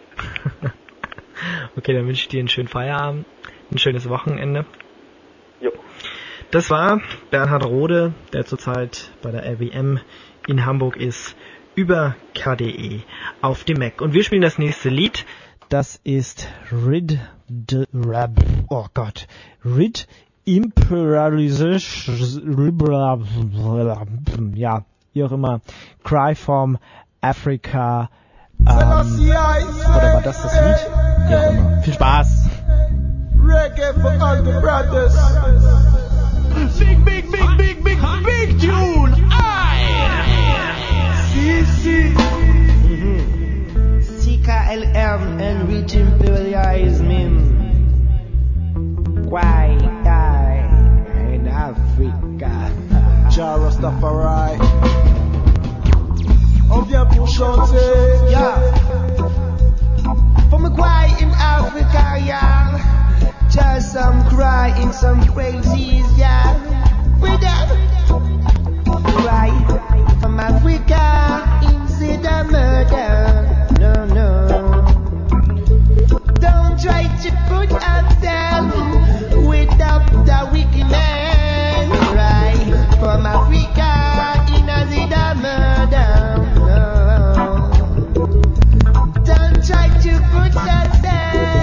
Okay, dann wünsche ich dir einen schönen Feierabend, ein schönes Wochenende. Jo. Das war Bernhard Rode, der zurzeit bei der RWM in Hamburg ist, über KDE auf dem Mac. Und wir spielen das nächste Lied. Das ist Rid Imperialism, ja, wie auch immer, Cry from Africa, oder war das Lied? Wie auch immer. Viel Spaß! Reggae for all the brothers. Big tune. CKLM and Rich Imperialism. Why die in Africa? Jah Rastafari. On vient pour chanter. Yeah. From a cry in Africa, yeah. Just some crying, some praises, yeah. With a cry from Africa, instead of murder. No, no. Don't try to put us down without the wicked man. Right from Africa, instead of murder. No. Don't try to put us down.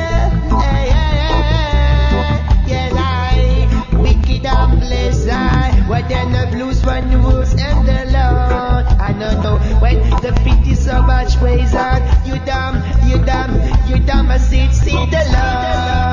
What then the blues when the wolves and the Lord. I don't know when the beat is so much ways out. You dumb, I see the Lord.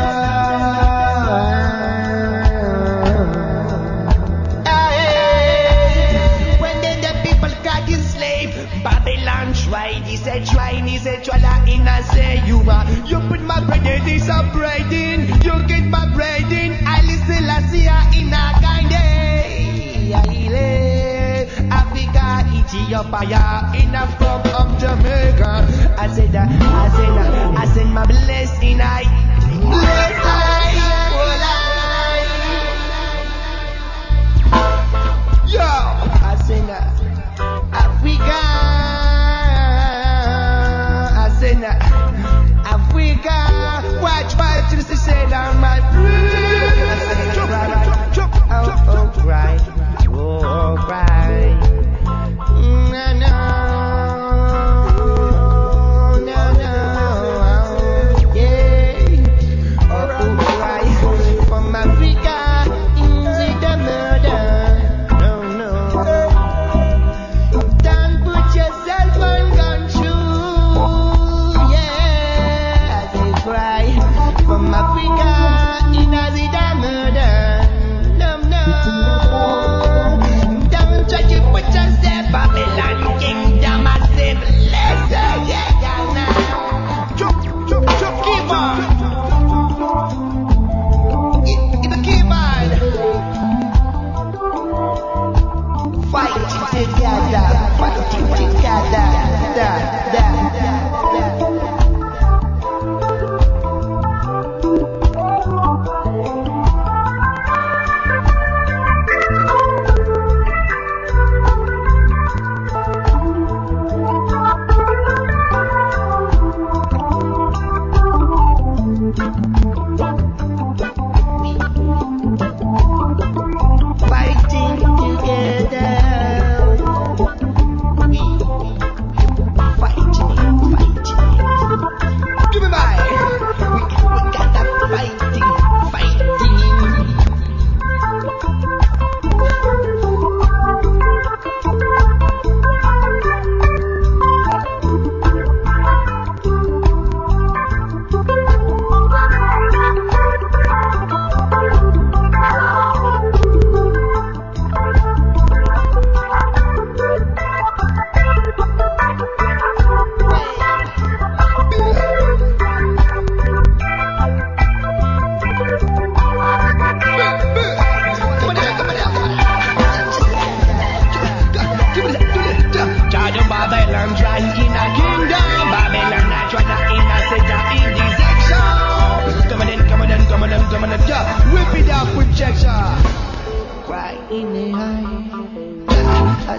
When then the people got you slave, Babylon tried, he said try in a say you put my bread in, this upbraiding, you get my bread in, I listen last year in a kind of Africa, Ethiopia, in a form of Jamaica. I said my blessing, I bless yo, I said Africa, Africa, watch to the say down my right. Oh, right. No.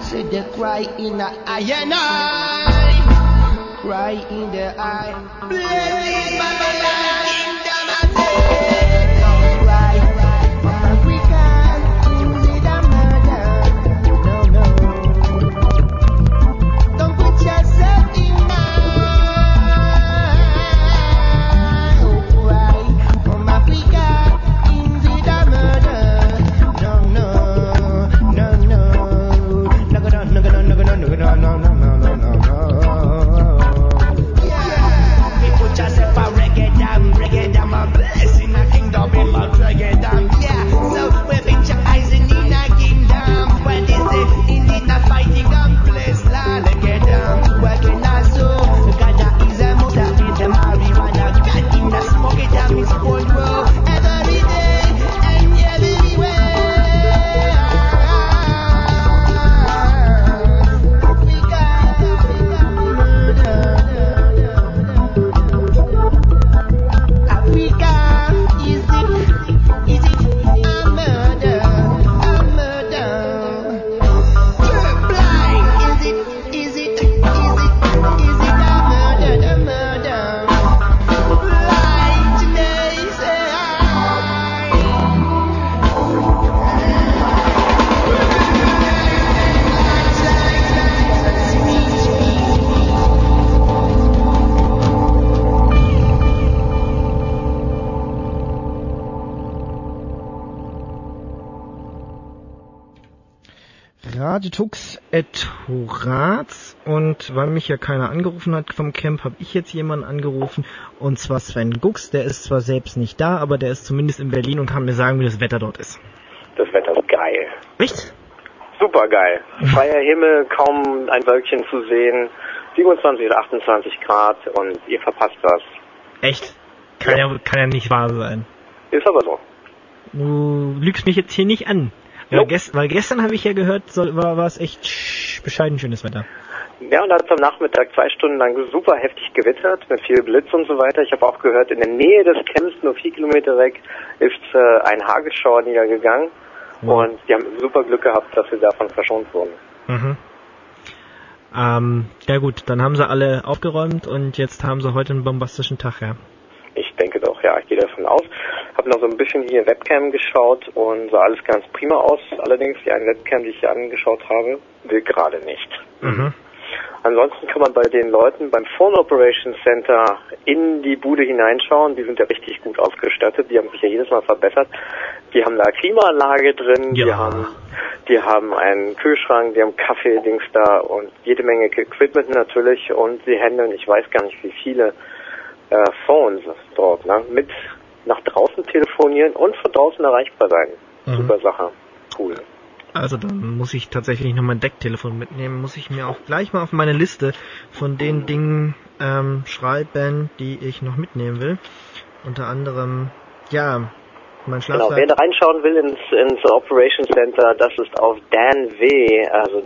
said they cry in the eye and eye. Cry in the eye. Blessed Babylon kingdom I say. Don't cry from Africa. Is it a murder? No. Don't put yourself in Tux@Horaz, und weil mich ja keiner angerufen hat vom Camp, habe ich jetzt jemanden angerufen, und zwar Sven Gux. Der ist zwar selbst nicht da, aber der ist zumindest in Berlin und kann mir sagen, wie das Wetter dort ist. Das Wetter ist geil. Echt? Super geil. Freier Himmel, kaum ein Wölkchen zu sehen, 27 oder 28 Grad und ihr verpasst was. Echt? Kann ja nicht wahr sein. Ist aber so. Du lügst mich jetzt hier nicht an. Weil gestern habe ich ja gehört, war es echt bescheiden schönes Wetter. Ja, und da hat es am Nachmittag 2 Stunden lang super heftig gewittert, mit viel Blitz und so weiter. Ich habe auch gehört, in der Nähe des Camps, nur 4 Kilometer weg, ist ein Hagelschauer niedergegangen. Ja. Und die haben super Glück gehabt, dass sie davon verschont wurden. Mhm. Ja gut, dann haben sie alle aufgeräumt und jetzt haben sie heute einen bombastischen Tag, ja. Ich denke doch, ja, ich gehe davon aus. Habe noch so ein bisschen hier Webcam geschaut und sah alles ganz prima aus. Allerdings die eine Webcam, die ich hier angeschaut habe, will gerade nicht. Mhm. Ansonsten kann man bei den Leuten beim Phone Operations Center in die Bude hineinschauen. Die sind ja richtig gut ausgestattet. Die haben sich ja jedes Mal verbessert. Die haben da Klimaanlage drin. Ja. Die haben einen Kühlschrank, die haben Kaffee-Dings da und jede Menge Equipment natürlich. Und sie handeln, ich weiß gar nicht wie viele Phones dort, ne? Mit nach draußen telefonieren und von draußen erreichbar sein. Mhm. Super Sache. Cool. Also dann muss ich tatsächlich noch mein Decktelefon mitnehmen. Muss ich mir auch gleich mal auf meine Liste von den Dingen schreiben, die ich noch mitnehmen will. Unter anderem, ja, mein Schlafsack. Genau, wer da reinschauen will ins Operation Center, das ist auf danw, also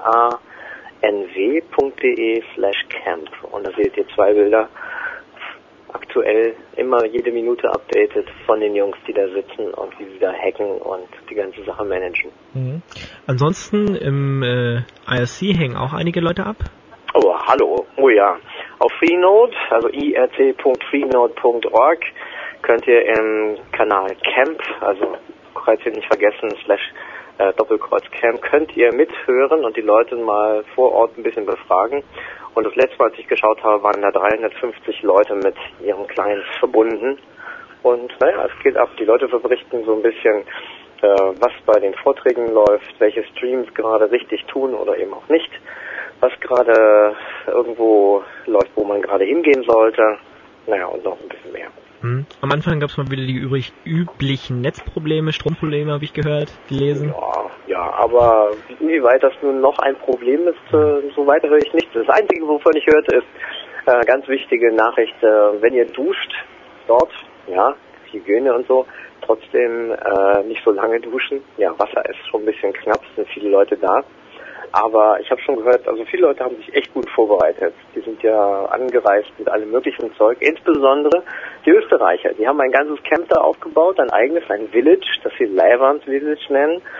danw.de/camp. Und da seht ihr 2 Bilder. Aktuell immer jede Minute updated von den Jungs, die da sitzen und wie sie da hacken und die ganze Sache managen. Mhm. Ansonsten im IRC hängen auch einige Leute ab? Oh, hallo. Oh ja. Auf Freenode, also irt.freenode.org, könnt ihr im Kanal Camp, also Kreuzchen nicht vergessen, /Doppelkreuz Camp, könnt ihr mithören und die Leute mal vor Ort ein bisschen befragen. Und das letzte Mal, als ich geschaut habe, waren da 350 Leute mit ihren Clients verbunden. Und naja, es geht ab. Die Leute berichten so ein bisschen, was bei den Vorträgen läuft, welche Streams gerade richtig tun oder eben auch nicht, was gerade irgendwo läuft, wo man gerade hingehen sollte. Naja, und noch ein bisschen mehr. Am Anfang gab es mal wieder die üblichen Netzprobleme, Stromprobleme, habe ich gehört, gelesen. Ja, aber inwieweit das nun noch ein Problem ist, so weiter höre ich nicht. Das Einzige, wovon ich hörte, ist ganz wichtige Nachricht, wenn ihr duscht dort, ja, Hygiene und so, trotzdem nicht so lange duschen. Ja, Wasser ist schon ein bisschen knapp, es sind viele Leute da. Aber ich habe schon gehört, also viele Leute haben sich echt gut vorbereitet. Die sind ja angereist mit allem möglichen Zeug. Insbesondere die Österreicher. Die haben ein ganzes Camp da aufgebaut, ein eigenes, ein Village, das sie Leiwand Village nennen.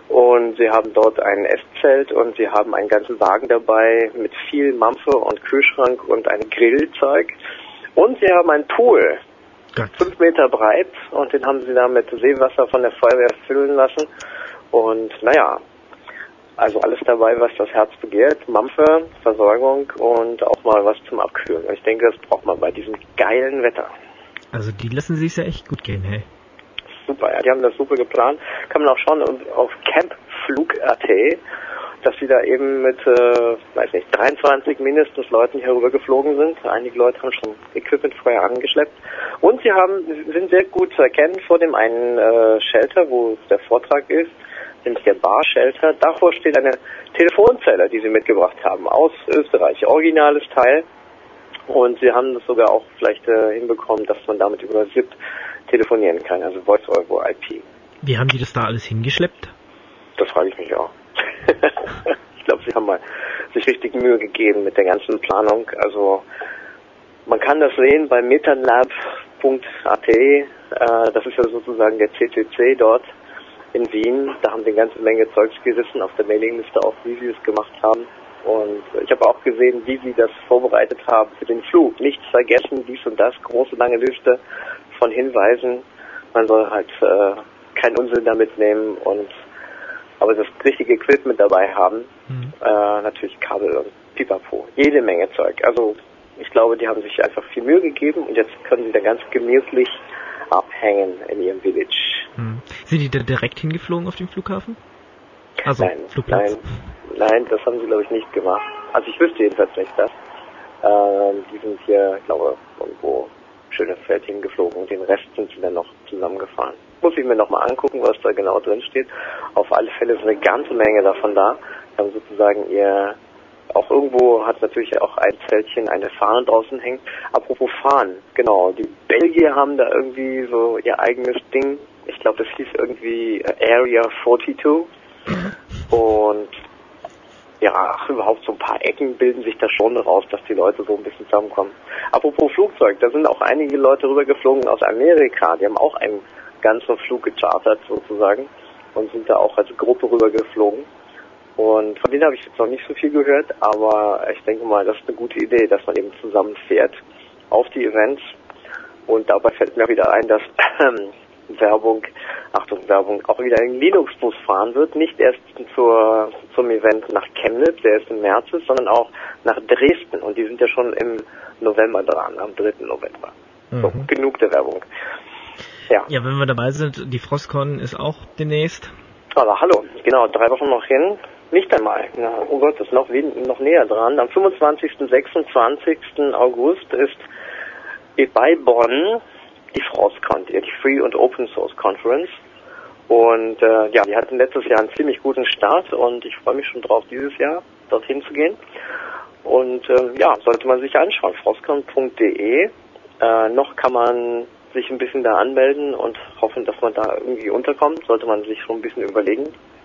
Und sie haben dort ein Esszelt und sie haben einen ganzen Wagen dabei mit viel Mampfe und Kühlschrank und ein Grillzeug. Und sie haben einen Pool, 5 Meter breit, und den haben sie da mit Seewasser von der Feuerwehr füllen lassen. Und naja, also alles dabei, was das Herz begehrt. Mampfe, Versorgung und auch mal was zum Abkühlen. Und ich denke, das braucht man bei diesem geilen Wetter. Also die lassen sich ja echt gut gehen, hey. Super, ja, die haben das super geplant. Kann man auch schauen auf campflug.at, dass sie da eben mit, 23 mindestens Leuten hier rüber geflogen sind. Einige Leute haben schon Equipment vorher angeschleppt. Und sie sind sehr gut zu erkennen vor dem einen Shelter, wo der Vortrag ist, nämlich der Bar-Shelter. Davor steht eine Telefonzelle, die sie mitgebracht haben, aus Österreich. Originales Teil. Und sie haben das sogar auch vielleicht hinbekommen, dass man damit über SIP telefonieren kann, also Voice over IP. Wie haben die das da alles hingeschleppt? Das frage ich mich auch. Ich glaube, sie haben mal sich richtig Mühe gegeben mit der ganzen Planung. Also man kann das sehen bei metanlab.at, das ist ja sozusagen der CCC dort in Wien. Da haben die eine ganze Menge Zeugs gerissen auf der Mailingliste auch, wie sie es gemacht haben. Und ich habe auch gesehen, wie sie das vorbereitet haben für den Flug. Nichts vergessen, dies und das, große lange Liste von Hinweisen. Man soll halt keinen Unsinn da mitnehmen aber das richtige Equipment dabei haben. Natürlich Kabel und Pipapo. Jede Menge Zeug. Also ich glaube, die haben sich einfach viel Mühe gegeben und jetzt können sie da ganz gemütlich abhängen in ihrem Village. Sind die da direkt hingeflogen auf den Flughafen? Also Nein, Flugplatz? Nein, das haben sie, glaube ich, nicht gemacht. Also ich wüsste jedenfalls nicht das. Die sind hier, ich glaube, irgendwo Schönefeld hingeflogen und den Rest sind sie dann noch zusammengefahren. Muss ich mir nochmal angucken, was da genau drin steht. Auf alle Fälle ist eine ganze Menge davon da. Haben sozusagen auch irgendwo hat natürlich auch ein Zeltchen eine Fahne draußen hängt. Apropos Fahnen, genau, die Belgier haben da irgendwie so ihr eigenes Ding. Ich glaube, das hieß irgendwie Area 42. Und ja, überhaupt so ein paar Ecken bilden sich da schon raus, dass die Leute so ein bisschen zusammenkommen. Apropos Flugzeug, da sind auch einige Leute rübergeflogen aus Amerika. Die haben auch einen ganzen Flug gechartert sozusagen und sind da auch als Gruppe rübergeflogen. Und von denen habe ich jetzt noch nicht so viel gehört, aber ich denke mal, das ist eine gute Idee, dass man eben zusammen fährt auf die Events. Und dabei fällt mir wieder ein, dass Werbung, auch wieder ein Linux-Bus fahren wird, nicht erst zum Event nach Chemnitz, der ist im März, sondern auch nach Dresden. Und die sind ja schon im November dran, am 3. November. So, genug der Werbung. Ja, wenn wir dabei sind, die Frostcon ist auch demnächst. Aber hallo, genau, 3 Wochen noch hin. Nicht einmal. Na, oh Gott, das ist noch näher dran. Am 25. 26. August ist bei Bonn die Frostcon, die Free und Open Source Conference. Und die hatten letztes Jahr einen ziemlich guten Start und ich freue mich schon drauf, dieses Jahr dorthin zu gehen. Und sollte man sich anschauen, frostcon.de. Noch kann man sich ein bisschen da anmelden und hoffen, dass man da irgendwie unterkommt, sollte man sich schon ein bisschen überlegen.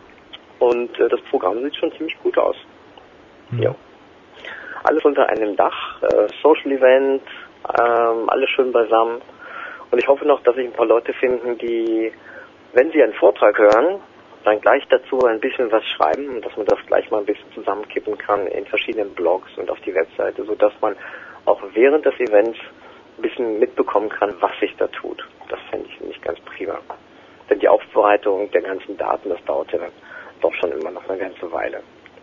Und das Programm sieht schon ziemlich gut aus. Ja. Alles unter einem Dach, Social Event, alles schön beisammen. Und ich hoffe noch, dass sich ein paar Leute finden, die, wenn sie einen Vortrag hören, dann gleich dazu ein bisschen was schreiben und dass man das gleich mal ein bisschen zusammenkippen kann in verschiedenen Blogs und auf die Webseite, sodass man auch während des Events ein bisschen mitbekommen kann, was sich da tut. Das fände ich nicht ganz prima. Denn die Aufbereitung der ganzen Daten, das dauert ja dann doch schon immer noch eine ganze Weile.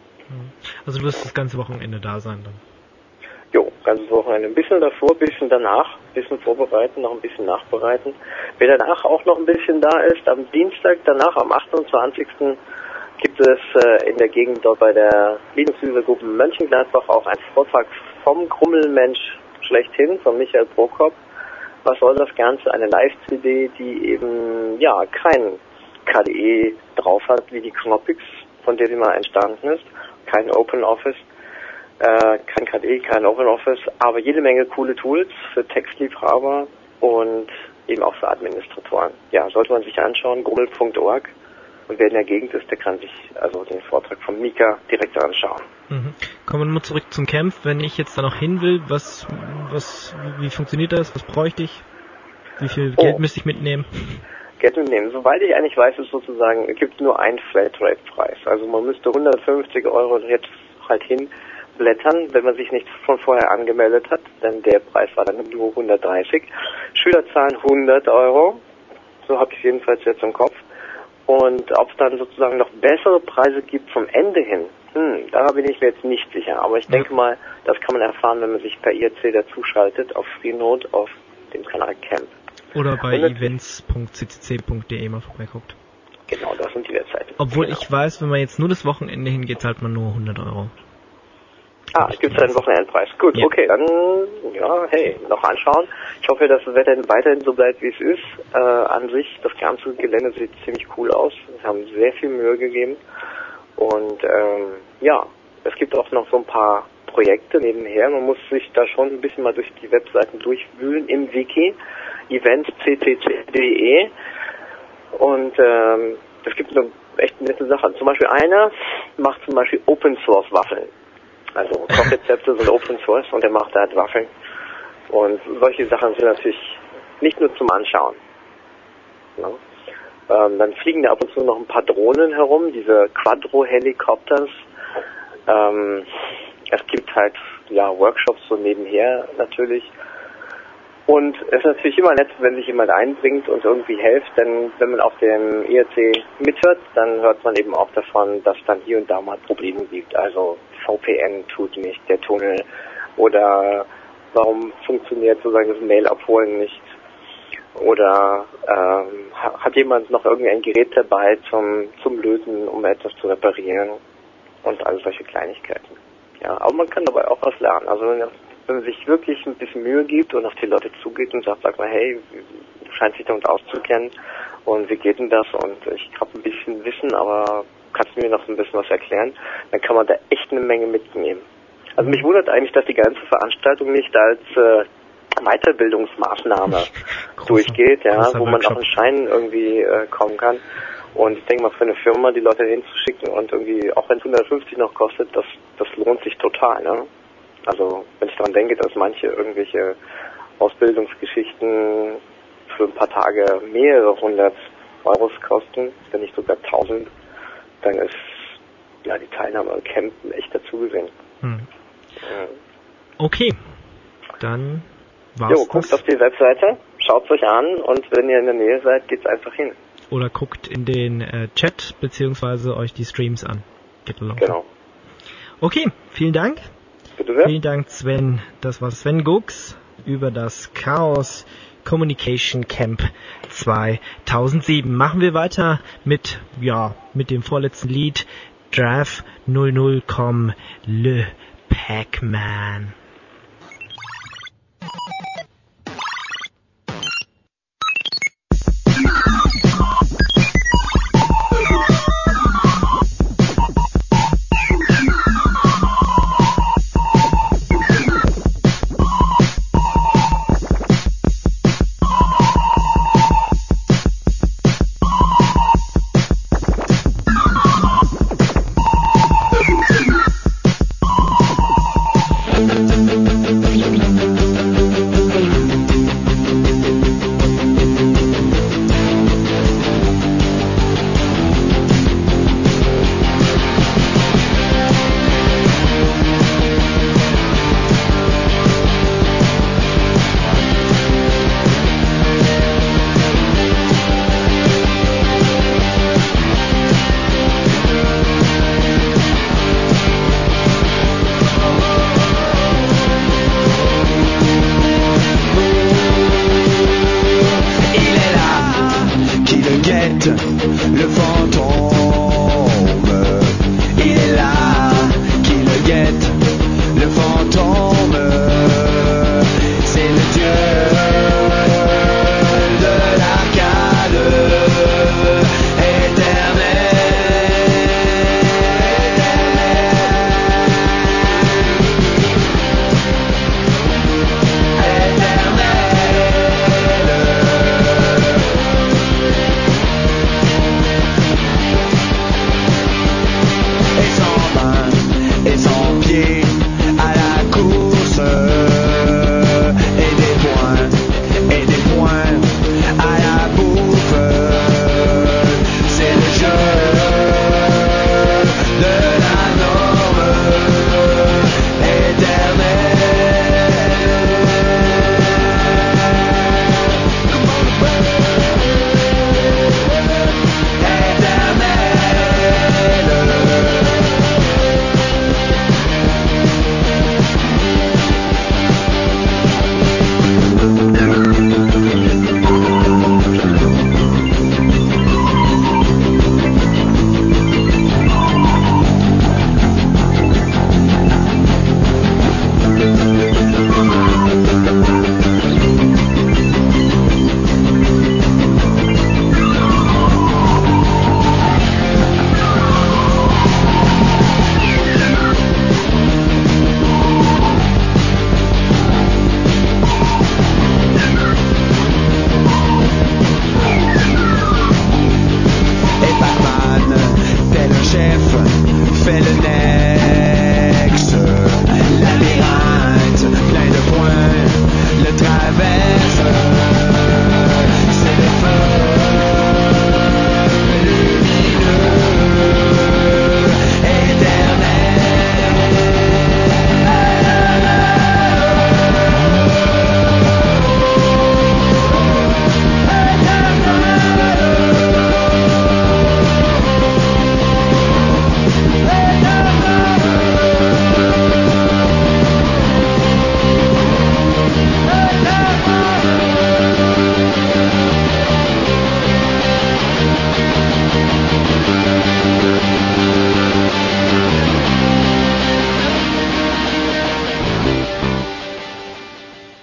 Also du wirst das ganze Wochenende da sein dann? Jo, ganzes Wochenende. Ein bisschen davor, ein bisschen danach, ein bisschen vorbereiten, noch ein bisschen nachbereiten. Wer danach auch noch ein bisschen da ist, am Dienstag danach, am 28. gibt es in der Gegend dort bei der Linux-User-Gruppe Mönchengladbach auch einen Vortrag vom Grummelmensch schlechthin, von Michael Prokop. Was soll das Ganze? Eine Live-CD, die eben, kein KDE drauf hat, wie die Knoppix, von der sie mal entstanden ist. Kein OpenOffice, kein KDE, kein OpenOffice, aber jede Menge coole Tools für Textliebhaber und eben auch für Administratoren. Ja, sollte man sich anschauen, grummel.org. Und wer in der Gegend ist, der kann sich also den Vortrag von Mika direkt anschauen. Kommen wir mal zurück zum Camp. Wenn ich jetzt da noch hin will, wie funktioniert das? Was bräuchte ich? Wie viel Geld müsste ich mitnehmen? Geld mitnehmen. Soweit ich eigentlich weiß, ist sozusagen, es gibt nur einen Flatrate-Preis. Also man müsste 150 € jetzt halt hinblättern, wenn man sich nicht von vorher angemeldet hat, denn der Preis war dann nur 130. Schüler zahlen 100 €, so habe ich jedenfalls jetzt im Kopf. Und ob es dann sozusagen noch bessere Preise gibt vom Ende hin, da bin ich mir jetzt nicht sicher. Aber ich denke mal, das kann man erfahren, wenn man sich per IRC dazuschaltet auf Freenode auf dem Kanal Camp. Oder bei events.ccc.de mal vorbeiguckt. Genau, das sind die Webseiten. Obwohl ich weiß, wenn man jetzt nur das Wochenende hingeht, zahlt man nur 100 €. Gibt es einen Wochenendpreis. Gut, ja. Okay, dann, noch anschauen. Ich hoffe, dass das Wetter weiterhin so bleibt, wie es ist. An sich, das ganze Gelände sieht ziemlich cool aus. Wir haben sehr viel Mühe gegeben. Und, es gibt auch noch so ein paar Projekte nebenher. Man muss sich da schon ein bisschen mal durch die Webseiten durchwühlen im Wiki. events.ccc.de. Und, es gibt eine echt nette Sache. Zum Beispiel einer macht zum Beispiel Open Source Waffeln. Also Kochrezepte sind Open Source und er macht da halt Waffeln. Und solche Sachen sind natürlich nicht nur zum Anschauen. Ja. Dann fliegen da ab und zu noch ein paar Drohnen herum, diese Quadro-Helikopters. Es gibt halt Workshops so nebenher natürlich. Und es ist natürlich immer nett, wenn sich jemand einbringt und irgendwie hilft, denn wenn man auf dem IRC mithört, dann hört man eben auch davon, dass dann hier und da mal Probleme gibt. Also VPN tut nicht, der Tunnel, oder warum funktioniert sozusagen das Mail-Abholen nicht, oder hat jemand noch irgendein Gerät dabei zum Löten, um etwas zu reparieren und all solche Kleinigkeiten. Ja, aber man kann dabei auch was lernen. Also wenn man sich wirklich ein bisschen Mühe gibt und auf die Leute zugeht und sagt mal, hey, du scheinst dich damit auszukennen und wie geht denn das, und ich habe ein bisschen Wissen, aber kannst du mir noch ein bisschen was erklären, dann kann man da echt eine Menge mitnehmen. Also mich wundert eigentlich, dass die ganze Veranstaltung nicht als Weiterbildungsmaßnahme durchgeht, wo man auch in Schein irgendwie kommen kann. Und ich denke mal, für eine Firma die Leute hinzuschicken und irgendwie, auch wenn es 150 noch kostet, das lohnt sich total, ne? Also wenn ich daran denke, dass manche irgendwelche Ausbildungsgeschichten für ein paar Tage mehrere 100 € kosten, wenn nicht sogar 1000, dann ist die Teilnahme am Camp echt dazu gesehen. Okay, dann war's das. Guckt auf die Webseite, schaut's euch an, und wenn ihr in der Nähe seid, geht's einfach hin. Oder guckt in den Chat beziehungsweise euch die Streams an. Genau. Okay, vielen Dank. Bitte sehr. Vielen Dank, Sven. Das war Sven Gux über das Chaos Communication Camp 2007. Machen wir weiter mit dem vorletzten Lied, Draft 00, Le Pac-Man.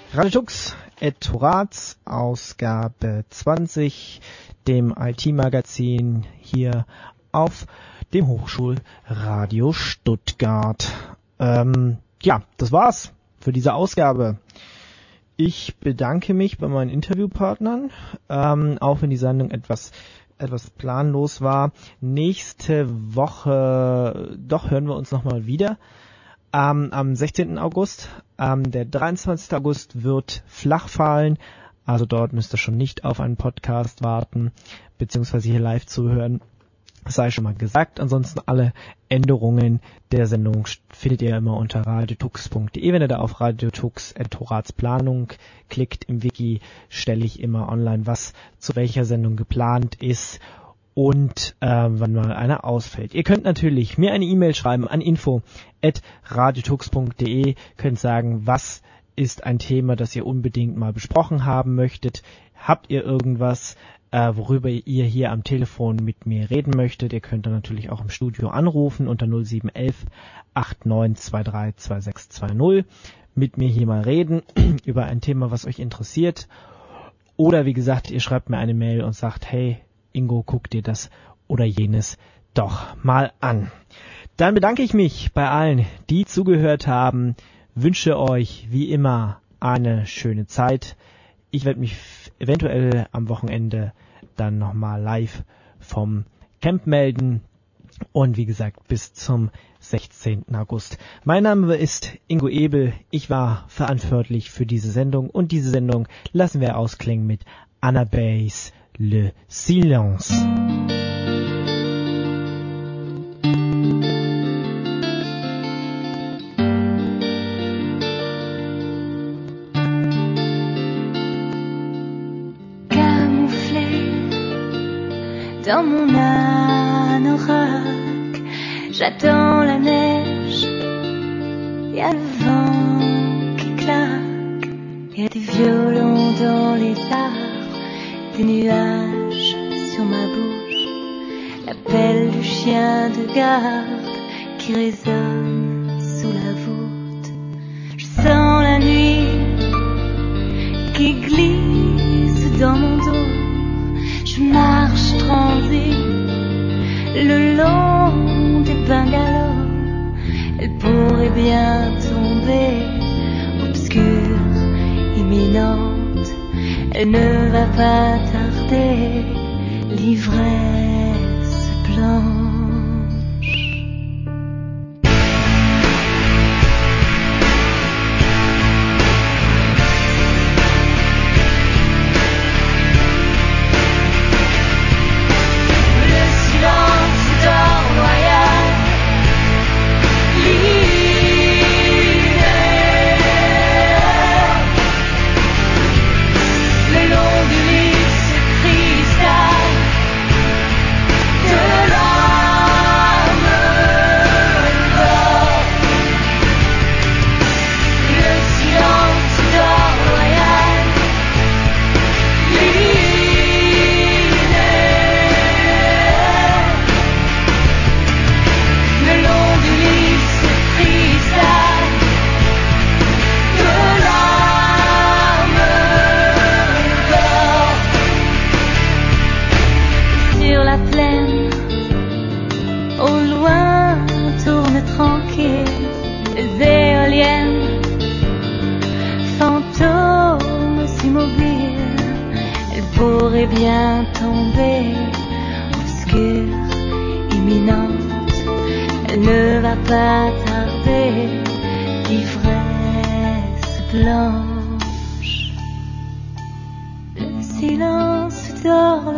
Radio Tux et Horaz, Ausgabe 20, dem IT-Magazin hier auf dem Hochschulradio Stuttgart. Ja, das war's für diese Ausgabe. Ich bedanke mich bei meinen Interviewpartnern, auch wenn die Sendung etwas planlos war. Nächste Woche, doch, hören wir uns nochmal wieder. Am 16. August. Der 23. August wird flach fallen. Also dort müsst ihr schon nicht auf einen Podcast warten, beziehungsweise hier live zuhören. Das sei schon mal gesagt. Ansonsten alle Änderungen der Sendung findet ihr immer unter radiotux.de. Wenn ihr da auf Radiotux Horaz Planung klickt im Wiki, stelle ich immer online, was zu welcher Sendung geplant ist und wann mal einer ausfällt. Ihr könnt natürlich mir eine E-Mail schreiben an info@radiotux.de, könnt sagen, was ist ein Thema, das ihr unbedingt mal besprochen haben möchtet. Habt ihr irgendwas, worüber ihr hier am Telefon mit mir reden möchtet? Ihr könnt dann natürlich auch im Studio anrufen unter 0711 8923 2620, mit mir hier mal reden über ein Thema, was euch interessiert. Oder wie gesagt, ihr schreibt mir eine Mail und sagt, hey Ingo, guck dir das oder jenes doch mal an. Dann bedanke ich mich bei allen, die zugehört haben, wünsche euch wie immer eine schöne Zeit. Ich werde mich eventuell am Wochenende dann nochmal live vom Camp melden. Und wie gesagt, bis zum 16. August. Mein Name ist Ingo Ebel. Ich war verantwortlich für diese Sendung. Und diese Sendung lassen wir ausklingen mit Anna-Bays Le Silence. Dans mon anorak, j'attends la neige. Y a le vent qui claque, y a des violons dans les arbres, des nuages sur ma bouche, l'appel du chien de garde qui résonne sous la voûte. Je sens la nuit qui glisse dans mon dos. Je marche transie le long des bungalows. Elle pourrait bien tomber, obscure, imminente. Elle ne va pas tarder, l'ivresse blanche. Bien tomber, obscure, imminente, elle ne va pas tarder, l'ivresse blanche. Le silence dort